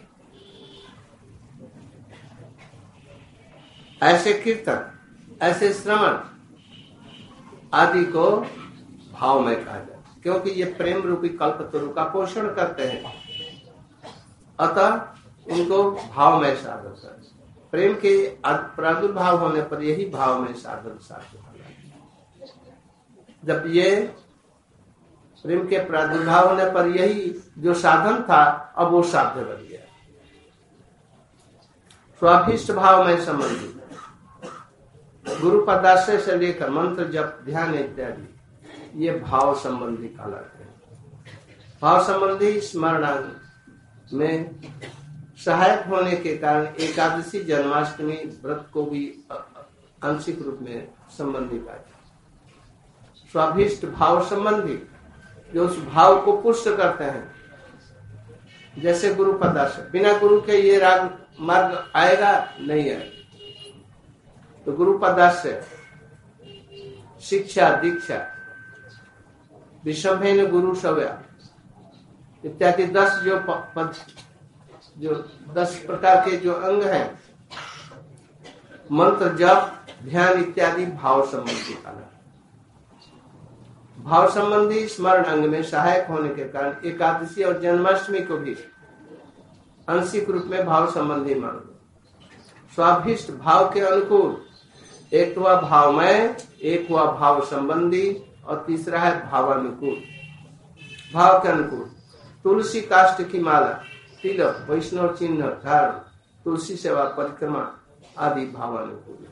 ऐसे कीर्तन, ऐसे श्रवण आदि को भाव में कहा जाए, क्योंकि ये प्रेम रूपी कल्पतरु का पोषण करते हैं। अतः इनको भाव में साधन कर, प्रेम के प्रादुर्भाव होने पर यही भाव में साधन साध्य होगा। जब ये प्रेम के प्रादुर्भाव होने पर यही जो साधन था अब वो साध्य बन गया। स्वाभिष्ट भाव में संबंधित गुरु पदाश्रय से लेकर मंत्र जप ध्यान इत्यादि ये भाव संबंधी कहलाते हैं। भाव संबंधी स्मरणांग में सहायक होने के कारण एकादशी जन्माष्टमी व्रत को भी आंशिक रूप में संबंधी पाए। स्वाभिष्ट भाव संबंधी जो उस भाव को पुष्ट करते हैं, जैसे गुरु पदाश्रय, बिना गुरु के ये राग मार्ग आएगा नहीं आएगा। तो गुरु पदाश्रय, शिक्षा दीक्षा, विषमभेन गुरु सव्या इत्यादि दस जो पद, जो दस प्रकार के जो अंग हैं, मंत्र जप ध्यान इत्यादि भाव संबंधी काला। भाव संबंधी स्मरण अंग में सहायक होने के कारण एकादशी और जन्माष्टमी को भी आंशिक रूप में भाव संबंधी मान लो। स्वाभिष्ट भाव के अनुकूल एक हुआ भावमय, एक हुआ भाव संबंधी और तीसरा है भावानुकूल। भाव के अनुकूल तुलसी काष्ठ की माला, तिलक, वैष्णव चिन्ह धारण, तुलसी सेवा परिक्रमा आदि भावानुकूल।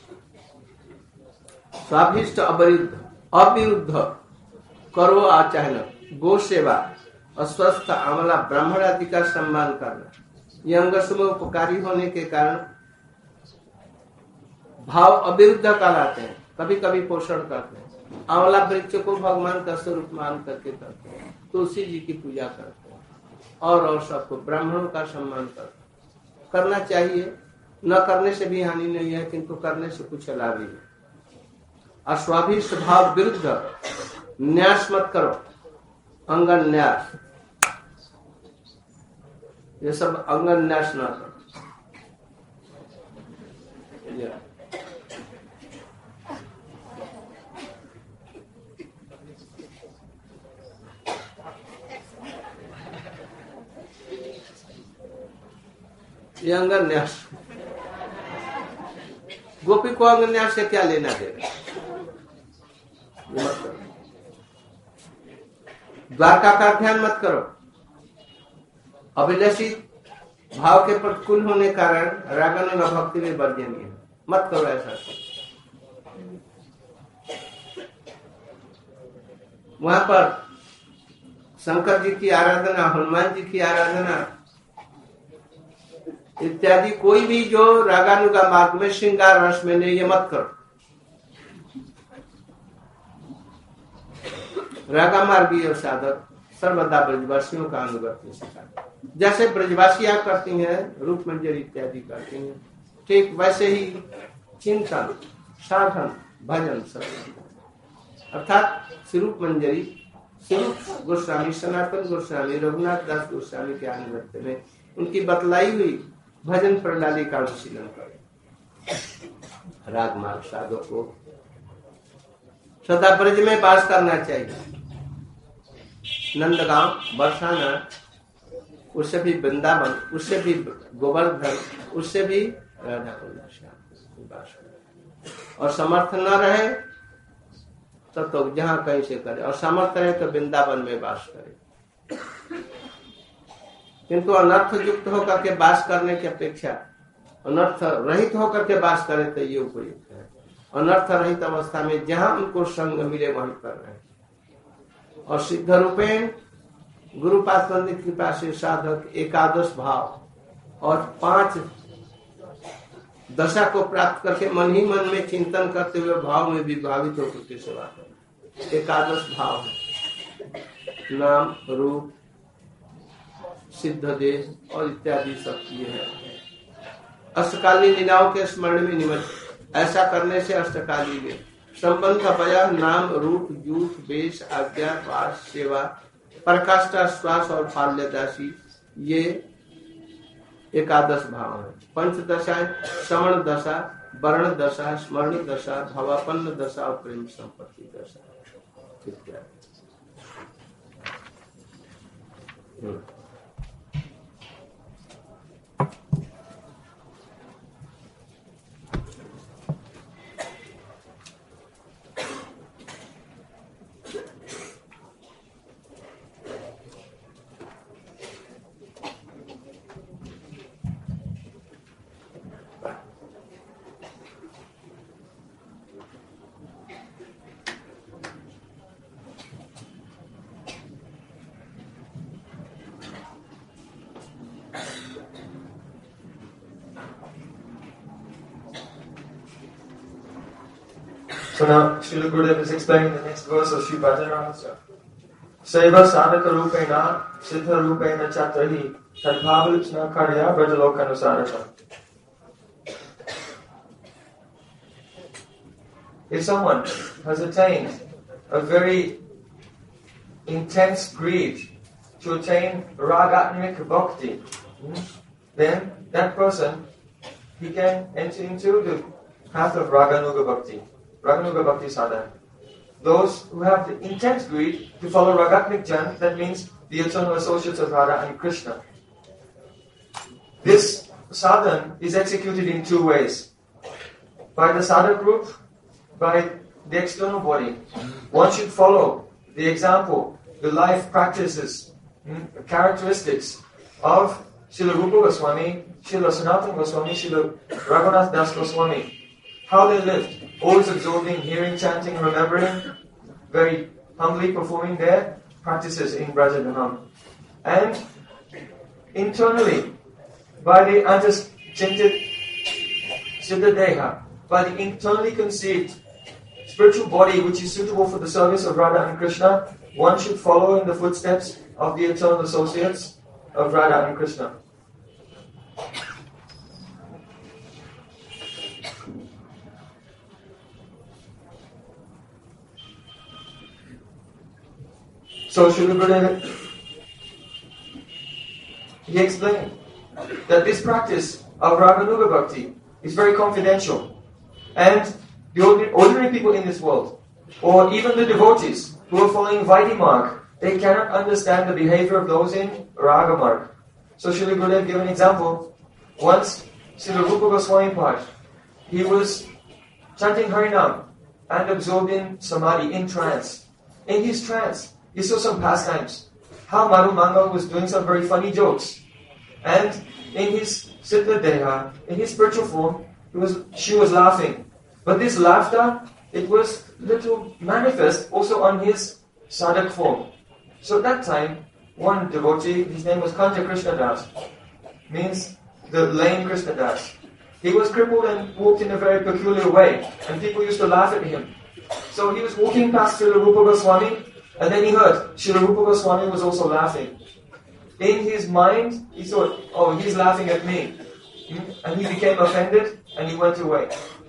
स्वाभिष्ट अविरुद्ध अविरुद्ध करो आचरण, गो सेवा, अस्वस्थ आमला ब्राह्मण आदि का सम्मान करना, ये अंग समूह उपकारी होने के कारण भाव अविरुद्ध कहलाते हैं, कभी कभी पोषण करते हैं। आंवला वृक्ष को भगवान का स्वरूप मान करके करते हैं, तुलसी जी की पूजा करते हैं, और और सबको ब्राह्मणों का सम्मान करते हैं। करना चाहिए, न करने से भी हानि नहीं है, किंतु करने से कुछ लाभ ही है। अश्वाभीष्ट भाव विरुद्ध न्यास मत करो, अंगन न्यास, ये सब अंगन न्यास न करो। ये अंगन्यास, गोपी को अंगन्यास से क्या लेना देना। मत करो, द्वारका का ध्यान मत करो। अभिलषित भाव के प्रतिकूल होने कारण रागन व भक्ति में वर्जनीय है, मत करो ऐसा। वहां पर शंकर जी की आराधना, हनुमान जी की आराधना इत्यादि कोई भी जो रागानुगा मार्ग में श्रृंगार रस में नहीं, ये मत करो। रागा मार्गीय साधक सर्वदा ब्रजवासियों का अनुगत्य सिखाते, जैसे ब्रजवासियां करती हैं, रूप मंजरी इत्यादि करती हैं, ठीक वैसे ही चिंतन, साधन, भजन सब, अर्थात स्वरूप मंजरी, स्वरूप गोस्वामी, सनातन गोस्वामी, रघुनाथ दास गोस्वामी के अनुगत्य में उनकी बतलाई हुई भजन प्रणाली का अनुशीलन करें। राग मार्ग साधक को सदा ब्रज में वास करना चाहिए। नंदगांव, बरसाना, उससे भी वृंदावन, उससे भी गोवर्धन, उससे भी राधा कुंड, और समर्थ न रहे तो, तो जहां कहीं से करे, और समर्थ रहे तो वृंदावन में वास करे। किंतु अनर्थ युक्त होकर के वास करने की अपेक्षा अनर्थ रहित होकर के वास करे तो ये उपयुक्त है। अनर्थ रहित अवस्था में जहां उनको संग मिले वहीं कर रहे, और सिद्ध रूपेण गुरुपाद की कृपा से साधक एकादश भाव और पांच दशा को प्राप्त करके मन ही मन में चिंतन करते हुए भाव में विभावित होकर के सेवा करें। एकादश भाव है, नाम, रूप, सिद्ध देह और इत्यादि सब ये है। अष्टकालीन लीलाओं के स्मरण में निमग्न, ऐसा करने से अष्टकाली में संबंध भया नाम, रूप, जूठ, वेश, आज्ञा, पास, सेवा, प्रकाष्ठा, श्वास और फाल्यदासी, ये एकादश भाव है। पंचदशाएं श्रवण दशा, वर्ण दशा, स्मरण दशा, भवापन्न दशा और प्रेम संपत्ति दशा इत्यादि। So now, Srila Gurudev is explaining the next verse of Sri Bhajanamasa. Seva sadhaka rupena, siddha rupena chatrahi, tadbhavaluchna karya brajalokhanusarata. If someone has attained a very intense greed to attain ragatmik bhakti, then that person, he can enter into the path of raganuga bhakti. Raganuga Bhakti Sadhana. Those who have the intense greed to follow Ragatmik Jan, that means the eternal associates of Radha and Krishna. This sadhana is executed in two ways. By the sadhak group, by the external body. One should follow the example, the life practices, the characteristics of Srila Rupa Goswami, Srila Sanatana Goswami, Srila Raghunath Das Goswami. How they lived, always absorbing, hearing, chanting, remembering, very humbly performing their practices in Brajadhanam. And internally, by the antaschintit siddha deha, by the internally conceived spiritual body which is suitable for the service of Radha and Krishna, one should follow in the footsteps of the eternal associates of Radha and Krishna. So Srila Gurudev, he explained that this practice of Raganuga Bhakti is very confidential, and the ordinary people in this world, or even the devotees who are following Vaidhi Marg, they cannot understand the behavior of those in Raga Marg. So Srila Gurudev gave an example. Once, Srila Rupa Goswami Pad, he was chanting Harinam and absorbed in samadhi, in trance. In his trance, he saw some pastimes. How Madhu Mangal was doing some very funny jokes. And in his Siddha Deha, in his spiritual form, he was, she was laughing. But this laughter, it was little manifest also on his sadhak form. So at that time, one devotee, his name was Kanja Krishna Das, means the lame Krishna Das. He was crippled and walked in a very peculiar way, and people used to laugh at him. So he was walking past Srila Rupa Goswami, and then he heard Srila Rupa Goswami was also laughing. In his mind, he thought, oh, he's laughing at me. And he became offended, and he went away.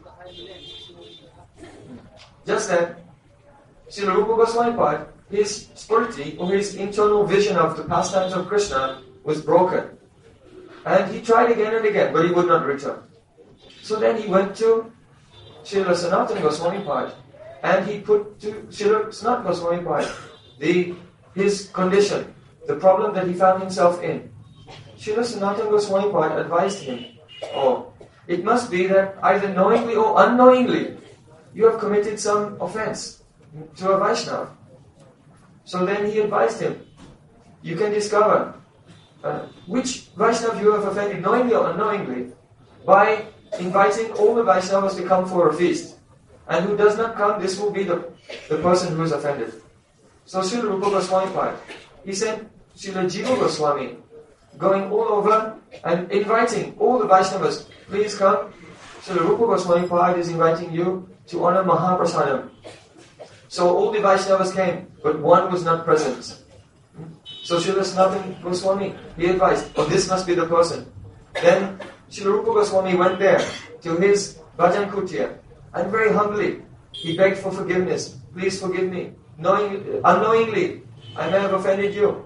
Just then, Srila Rupa Goswami Pad, his spurti, or his internal vision of the pastimes of Krishna, was broken. And he tried again and again, but he would not return. So then he went to Srila Sanatana Goswami Pad, and he put to Srila Sanatana Goswami Pad the, his condition, the problem that he found himself in. Srila Sanatana Goswami Pad advised him, oh, it must be that either knowingly or unknowingly, you have committed some offense to a Vaishnava. So then he advised him, you can discover uh, which Vaishnava you have offended, knowingly or unknowingly, by inviting all the Vaishnavas to come for a feast. And who does not come, this will be the, the person who is offended. So Srila Rupa Goswami Pad, he sent Srila Jiva Goswami going all over and inviting all the Vaishnavas, please come. Srila Rupa Goswami Pad is inviting you to honor Mahaprasadam. So all the Vaishnavas came, but one was not present. So Srila Sanatana Goswami, he advised, oh, this must be the person. Then Srila Rupa Goswami went there to his Bhajan Kutia, and very humbly, he begged for forgiveness. Please forgive me. Knowing, unknowingly, I may have offended you.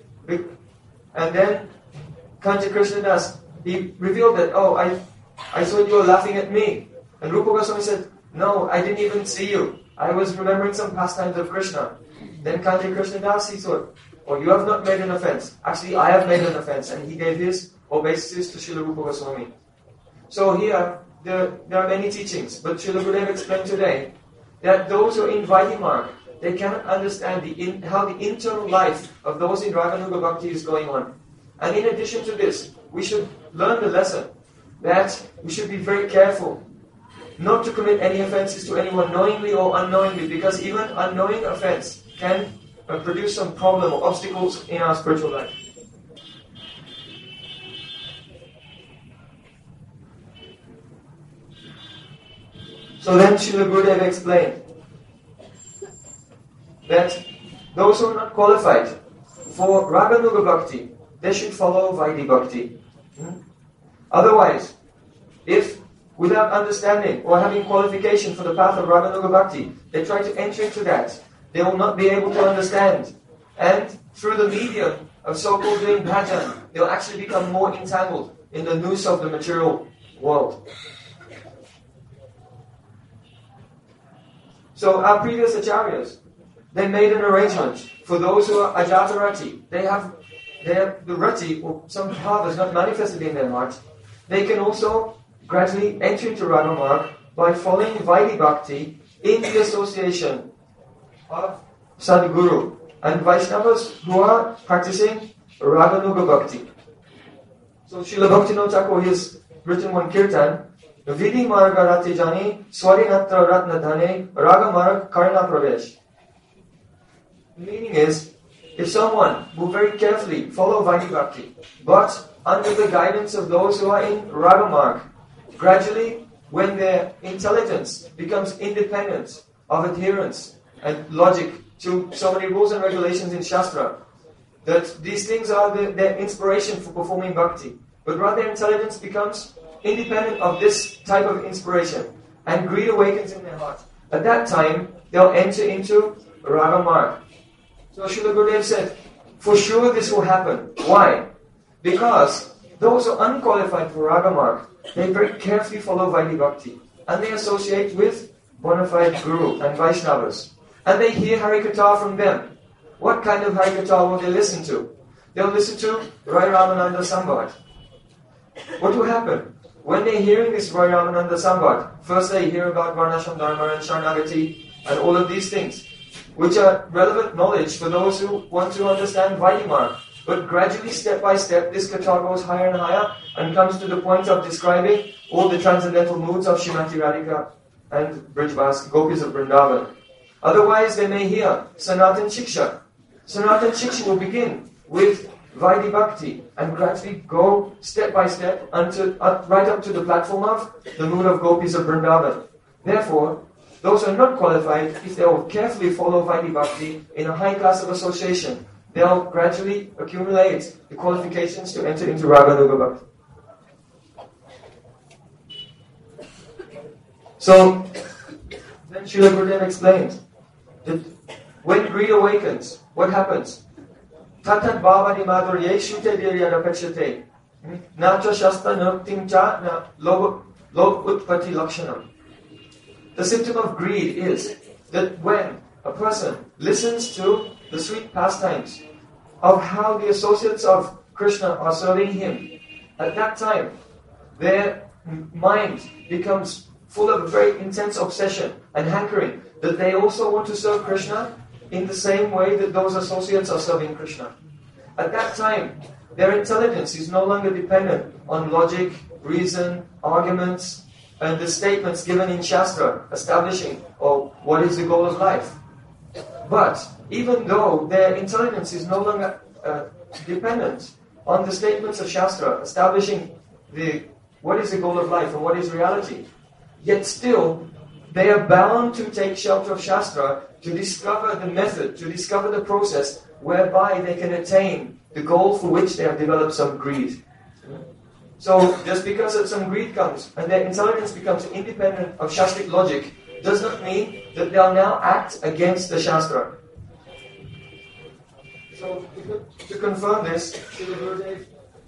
And then Kanja Krishna Das, he revealed that, oh, I, I thought you were laughing at me. And Rupa Goswami said, no, I didn't even see you. I was remembering some pastimes of Krishna. Then Kanja Krishna Das, he thought, oh, you have not made an offense. Actually, I have made an offense. And he gave his obeisances to Srila Rupa Goswami. So here, there, there are many teachings. But Srila Gurudev explained today that those who are in Vaidhi Marg, they cannot understand the in, how the internal life of those in Raganuga Bhakti is going on. And in addition to this, we should learn the lesson that we should be very careful not to commit any offenses to anyone knowingly or unknowingly, because even unknowing offense can uh, produce some problem or obstacles in our spiritual life. So then Srila Gurudev explained that those who are not qualified for Raganuga Bhakti, they should follow Vaidhi Bhakti. Hmm? Otherwise, if without understanding or having qualification for the path of Raganuga Bhakti, they try to enter into that, they will not be able to understand. And through the medium of so-called doing bhajan, they'll actually become more entangled in the noose of the material world. So our previous acharyas, they made an arrangement for those who are ajata rati. They have, they have the rati, or some bhava is not manifested in their heart. They can also gradually enter into Raga Marg by following Vaidhi Bhakti in the association of Sadguru and Vaishnavas who are practicing Raganuga Bhakti. So Srila Bhaktivinoda Thakur has written one kirtan, Vidhi Marga Rati Jani Swarinatra Ratna Dhane Raga Marg Karna Pravesh. The meaning is, if someone will very carefully follow Vaidhi Bhakti, but under the guidance of those who are in Raga Marg, gradually when their intelligence becomes independent of adherence and logic to so many rules and regulations in Shastra, that these things are the, their inspiration for performing bhakti, but rather intelligence becomes independent of this type of inspiration, and greed awakens in their heart. At that time, they'll enter into Raga Marg. So Srila Gurudev said, for sure this will happen. Why? Because those who are unqualified for Raga Marg, they very carefully follow Vaidhi Bhakti, and they associate with bona fide Guru and Vaishnavas, and they hear Harikatha from them. What kind of Harikatha will they listen to? They'll listen to Rai Ramananda Samvad. What will happen? When they're hearing this Rai Ramananda Samvad, first they hear about Varnashram Dharma and Sharanagati and all of these things, which are relevant knowledge for those who want to understand Vaidhi Marg. But gradually, step by step, this katha goes higher and higher and comes to the point of describing all the transcendental moods of Srimati Radhika and Brijvas, Gopis of Vrindavan. Otherwise, they may hear Sanatan Shiksha. Sanatan Shiksha will begin with Vaidhi Bhakti and gradually go step by step until, uh, right up to the platform of the mood of Gopis of Vrindavan. Therefore, those who are not qualified, if they will carefully follow Vaidhi Bhakti in a high class of association, they'll gradually accumulate the qualifications to enter into Raganuga Bhakti. So, then Srila Gurudev explained that when greed awakens, what happens? Tatat bhavani madhurye shute viryadapachate nacha shasta nuktim cha na log utpati lakshanam. The symptom of greed is that when a person listens to the sweet pastimes of how the associates of Krishna are serving him, at that time their mind becomes full of a very intense obsession and hankering that they also want to serve Krishna in the same way that those associates are serving Krishna. At that time, their intelligence is no longer dependent on logic, reason, arguments, and the statements given in Shastra establishing oh, what is the goal of life. But even though their intelligence is no longer uh, dependent on the statements of Shastra establishing the what is the goal of life and what is reality, yet still they are bound to take shelter of Shastra to discover the method, to discover the process whereby they can attain the goal for which they have developed some greed. So just because of some greed comes and their intelligence becomes independent of Shastric logic does not mean that they'll now act against the Shastra. So to confirm this, Srila Gurudev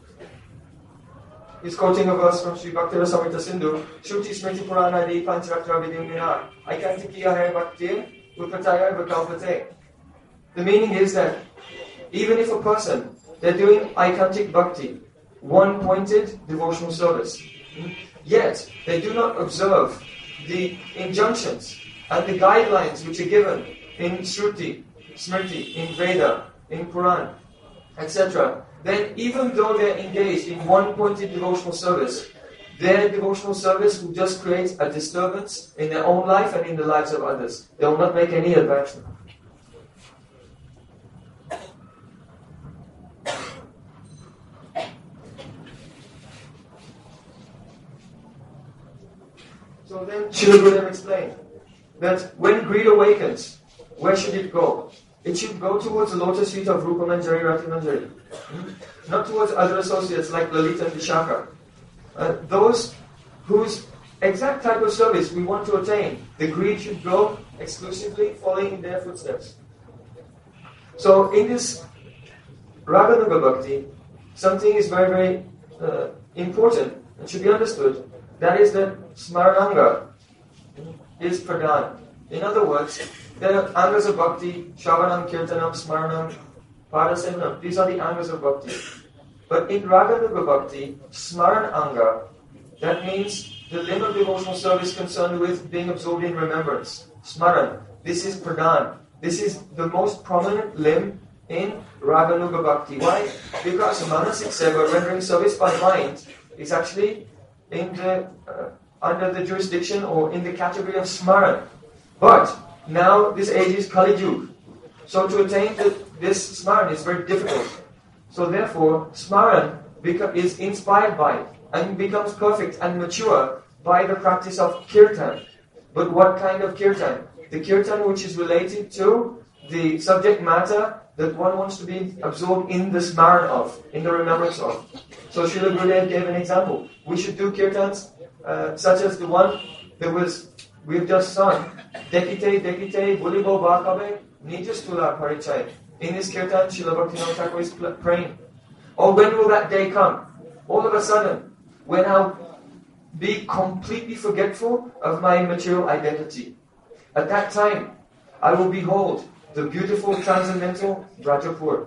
is quoting a verse from Sri Bhakti-rasa Samrita Sindhu, Shruti Smriti Purana Di Pancharatra Vidim Nina, Aikantikiya Hai Bhakti Utpataya Vakalpate. The meaning is that even if a person, they're doing Aikantic Bhakti, one-pointed devotional service, yet they do not observe the injunctions and the guidelines which are given in Shruti, Smriti, in Veda, in Puran, et cetera, then even though they're engaged in one-pointed devotional service, their devotional service will just create a disturbance in their own life and in the lives of others. They will not make any advancement. So then Srila Gurudev explained that when greed awakens, where should it go? It should go towards the lotus feet of Rupa Manjari, Rati Manjari. Hmm? Not towards other associates like Lalita and Vishaka. Uh, those whose exact type of service we want to attain, the greed should go exclusively following in their footsteps. So in this Raganuga Bhakti, something is very, very uh, important and should be understood. That is that Smarananga is Pradhan. In other words, there are angas of bhakti, Shravanam, Kirtanam, Smaranam, Padasevanam. These are the angas of bhakti. But in Raganuga Bhakti, Smaran Anga, that means the limb of devotional service concerned with being absorbed in remembrance. Smaran. This is Pradhan. This is the most prominent limb in Raganuga Bhakti. Why? Because Manasik Seva, rendering service by mind, is actually in the, uh, under the jurisdiction or in the category of Smaran. But now this age is Kali Yuga. So to attain the, this Smaran is very difficult. So therefore, Smaran beca- is inspired by and becomes perfect and mature by the practice of kirtan. But what kind of kirtan? The kirtan which is related to the subject matter that one wants to be absorbed in the smaran of, in the remembrance of. So Srila Gurudev gave an example. We should do kirtans uh, such as the one that was, we've just sung. Dekite, dekite, bulibo bakabe, nijastula parichay. In this kirtan, Srila Bhaktivinoda Thakur is praying. Oh, when will that day come? All of a sudden, when I'll be completely forgetful of my material identity. At that time, I will behold the beautiful transcendental Brajapur.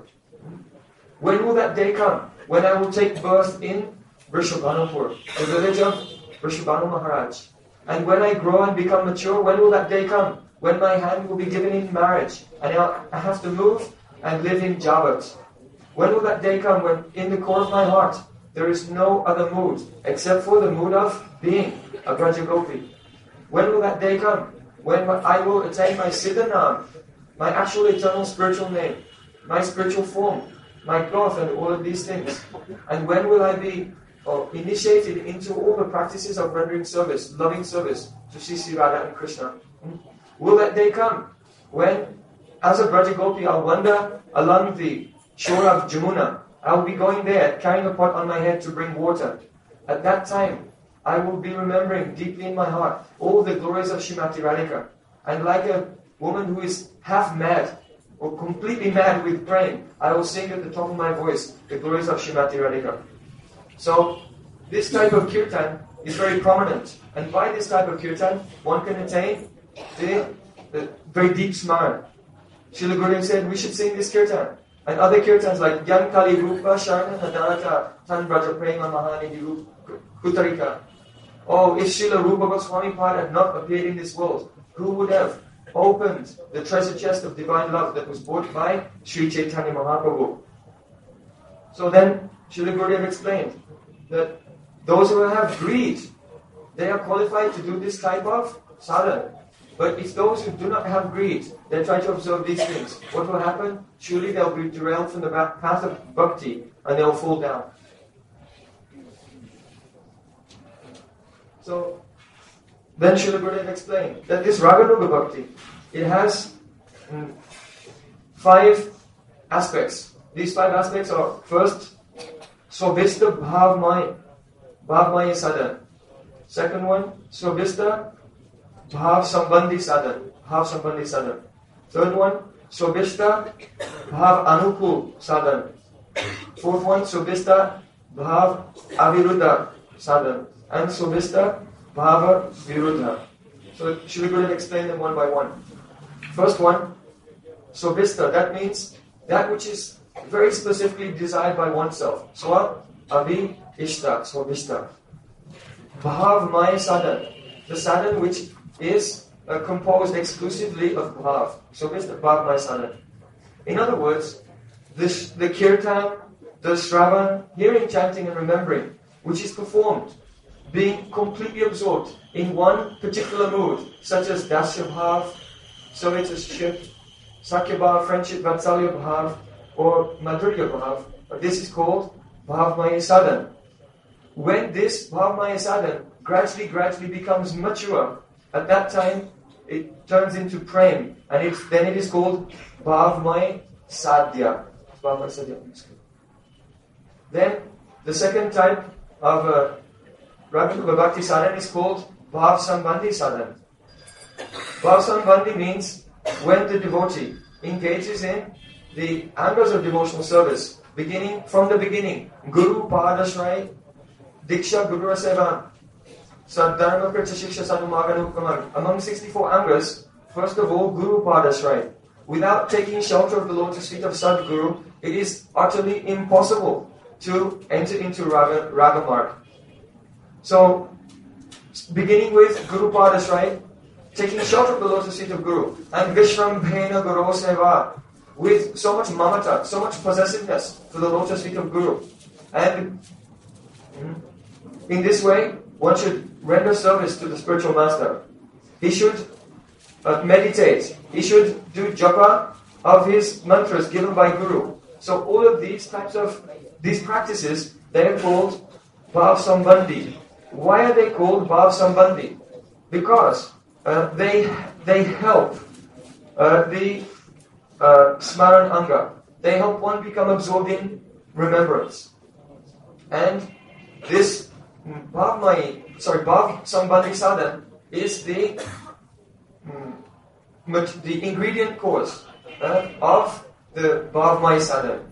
When will that day come? When I will take birth in Vrishabhanupur, the village of Vrishabhanu Maharaj. And when I grow and become mature, when will that day come? When my hand will be given in marriage, and I'll, I have to move and live in Jabat. When will that day come when in the core of my heart there is no other mood except for the mood of being a Brajagopi? When will that day come when I will attain my Siddhanam, my actual eternal spiritual name, my spiritual form, my cloth, and all of these things? And when will I be oh, initiated into all the practices of rendering service, loving service to Sri Sri Radha and Krishna? Will that day come when, as a Brajagopi, I'll wander along the shore of Jamuna? I'll be going there, carrying a pot on my head to bring water. At that time, I will be remembering deeply in my heart all the glories of Srimati Radhika. And like a woman who is half mad or completely mad with praying, I will sing at the top of my voice the glories of Srimati Radhika. So, this type of kirtan is very prominent. And by this type of kirtan, one can attain the, the very deep smaran. Srila Gurudev said we should sing this kirtan. And other kirtans like Yan Kali Rupa Sharana Nadarata Tan Braja Prema Mahani Kutarika. Oh, if Srila Rupa Goswami Pad had not appeared in this world, who would have opened the treasure chest of divine love that was bought by Sri Chaitanya Mahaprabhu? So then, Srila Gurudev explained that those who have greed, they are qualified to do this type of sadhana. But if those who do not have greed, they try to observe these things, what will happen? Surely they'll be derailed from the path of bhakti and they'll fall down. So, then Srila Gurudev explained that this Raganuga Bhakti, it has mm, five aspects. These five aspects are, first, Svabhista Bhavmaya, Bhavmaya Sadhan. Second one, Svabhista Bhav Sambandhi Sadhan, Bhav Sambandhi Sadhan. Third one, Svabhista Bhav Anupul Sadhan. Fourth one, Svabhista Bhav Aviruddha Sadhan. And Svabhista Bhava Viruddha. So Srila Gurudev explain them one by one. First one, Svabhista, that means that which is very specifically desired by oneself. Swa, Abhi, Ishta, Svabhista. Bhav Maya Sadhan, the sadhan which is uh, composed exclusively of bhav. Svabhista, Bhav Maya Sadhan. In other words, this, the kirtan, the shravan, hearing, chanting and remembering, which is performed, being completely absorbed in one particular mood, such as Dasya Bhav, servitorship, Sakya Bhav, friendship, Vatsalya Bhav, or Madhurya Bhav. This is called Bhav Maya Sadhan. When this Bhav Maya Sadhan gradually, gradually becomes mature, at that time it turns into Prem, and it, then it is called Bhav Maya Sadhya. Bhav Maya Sadhya. Then the second type of uh, Raganuga Bhakti Sadhan is called Bhav Sambandhi Sadhan. Bhav Sambandhi means when the devotee engages in the angles of devotional service, beginning from the beginning, Guru Padashray, Diksha Guru Sevan, Sadharma Kirta Shiksha Sadhumaganukamam. Among sixty-four angas, first of all, Guru Padashray. Without taking shelter of the lotus feet of Sadguru, it is utterly impossible to enter into Raga, Raga Marg. So, beginning with Guru Padashray, taking shelter of the lotus feet of Guru, and Vishram Bhena Guru Seva, with so much mamata, so much possessiveness for the lotus feet of Guru. And in this way, one should render service to the spiritual master. He should uh, meditate. He should do japa of his mantras given by Guru. So all of these types of, these practices, they are called Bhav Sambandhi. why are they called Bhav Sambandhi? Because uh, they they help uh, the uh, Smaran Anga. They help one become absorbed in remembrance. And this Bhavmai, sorry, Bhav Sambandhi Sadhan is the the ingredient cause uh, of the Bhavmai Sadhan.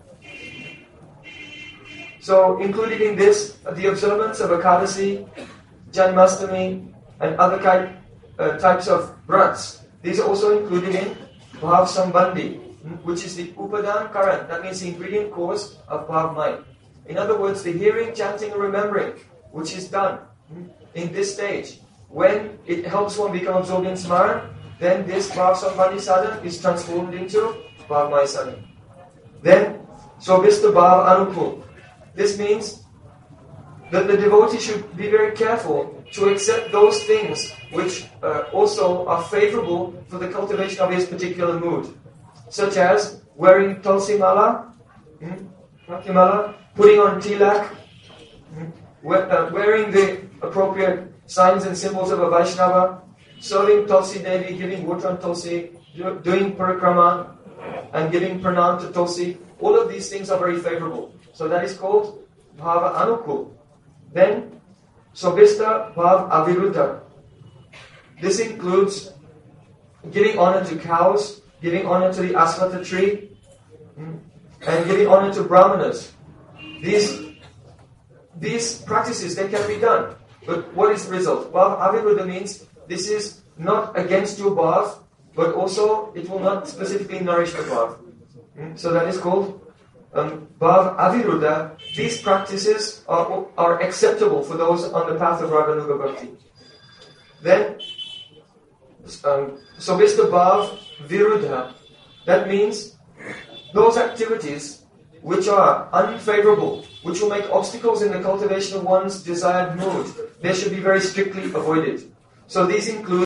So, included in this, the observance of Ekadasi, Janmashtami, and other type, uh, types of vrats. These are also included in Bhav Sambandhi, which is the Upadan Karan, that means the ingredient cause of Bhavmai. In other words, the hearing, chanting, and remembering, which is done in this stage, when it helps one become absorbed in Smaran, then this Bhav Sambandhi Sadhan is transformed into Bhavmai Sadhan. Then, Sobhista Bhav Anukul. This means that the devotee should be very careful to accept those things which uh, also are favorable for the cultivation of his particular mood, such as wearing tulsi mala, hmm, mala, putting on tilak, hmm, we- uh, wearing the appropriate signs and symbols of a Vaishnava, serving Tulsi Devi, giving water on Tulsi, do- doing parikrama, and giving pranam to Tulsi. All of these things are very favorable. So that is called Bhava Anukul. Then, Sobhista Bhav Aviruddha. This includes giving honor to cows, giving honor to the aswatha tree, and giving honor to brahmanas. These, these practices, they can be done. But what is the result? Bhav Aviruddha means this is not against your bhav, but also it will not specifically nourish the bhav. So that is called um, Bhav Aviruddha. These practices are, are acceptable for those on the path of Raganuga Bhakti. Then, um, Sobhista Bhav Viruddha. That means those activities which are unfavorable, which will make obstacles in the cultivation of one's desired mood, they should be very strictly avoided. So these include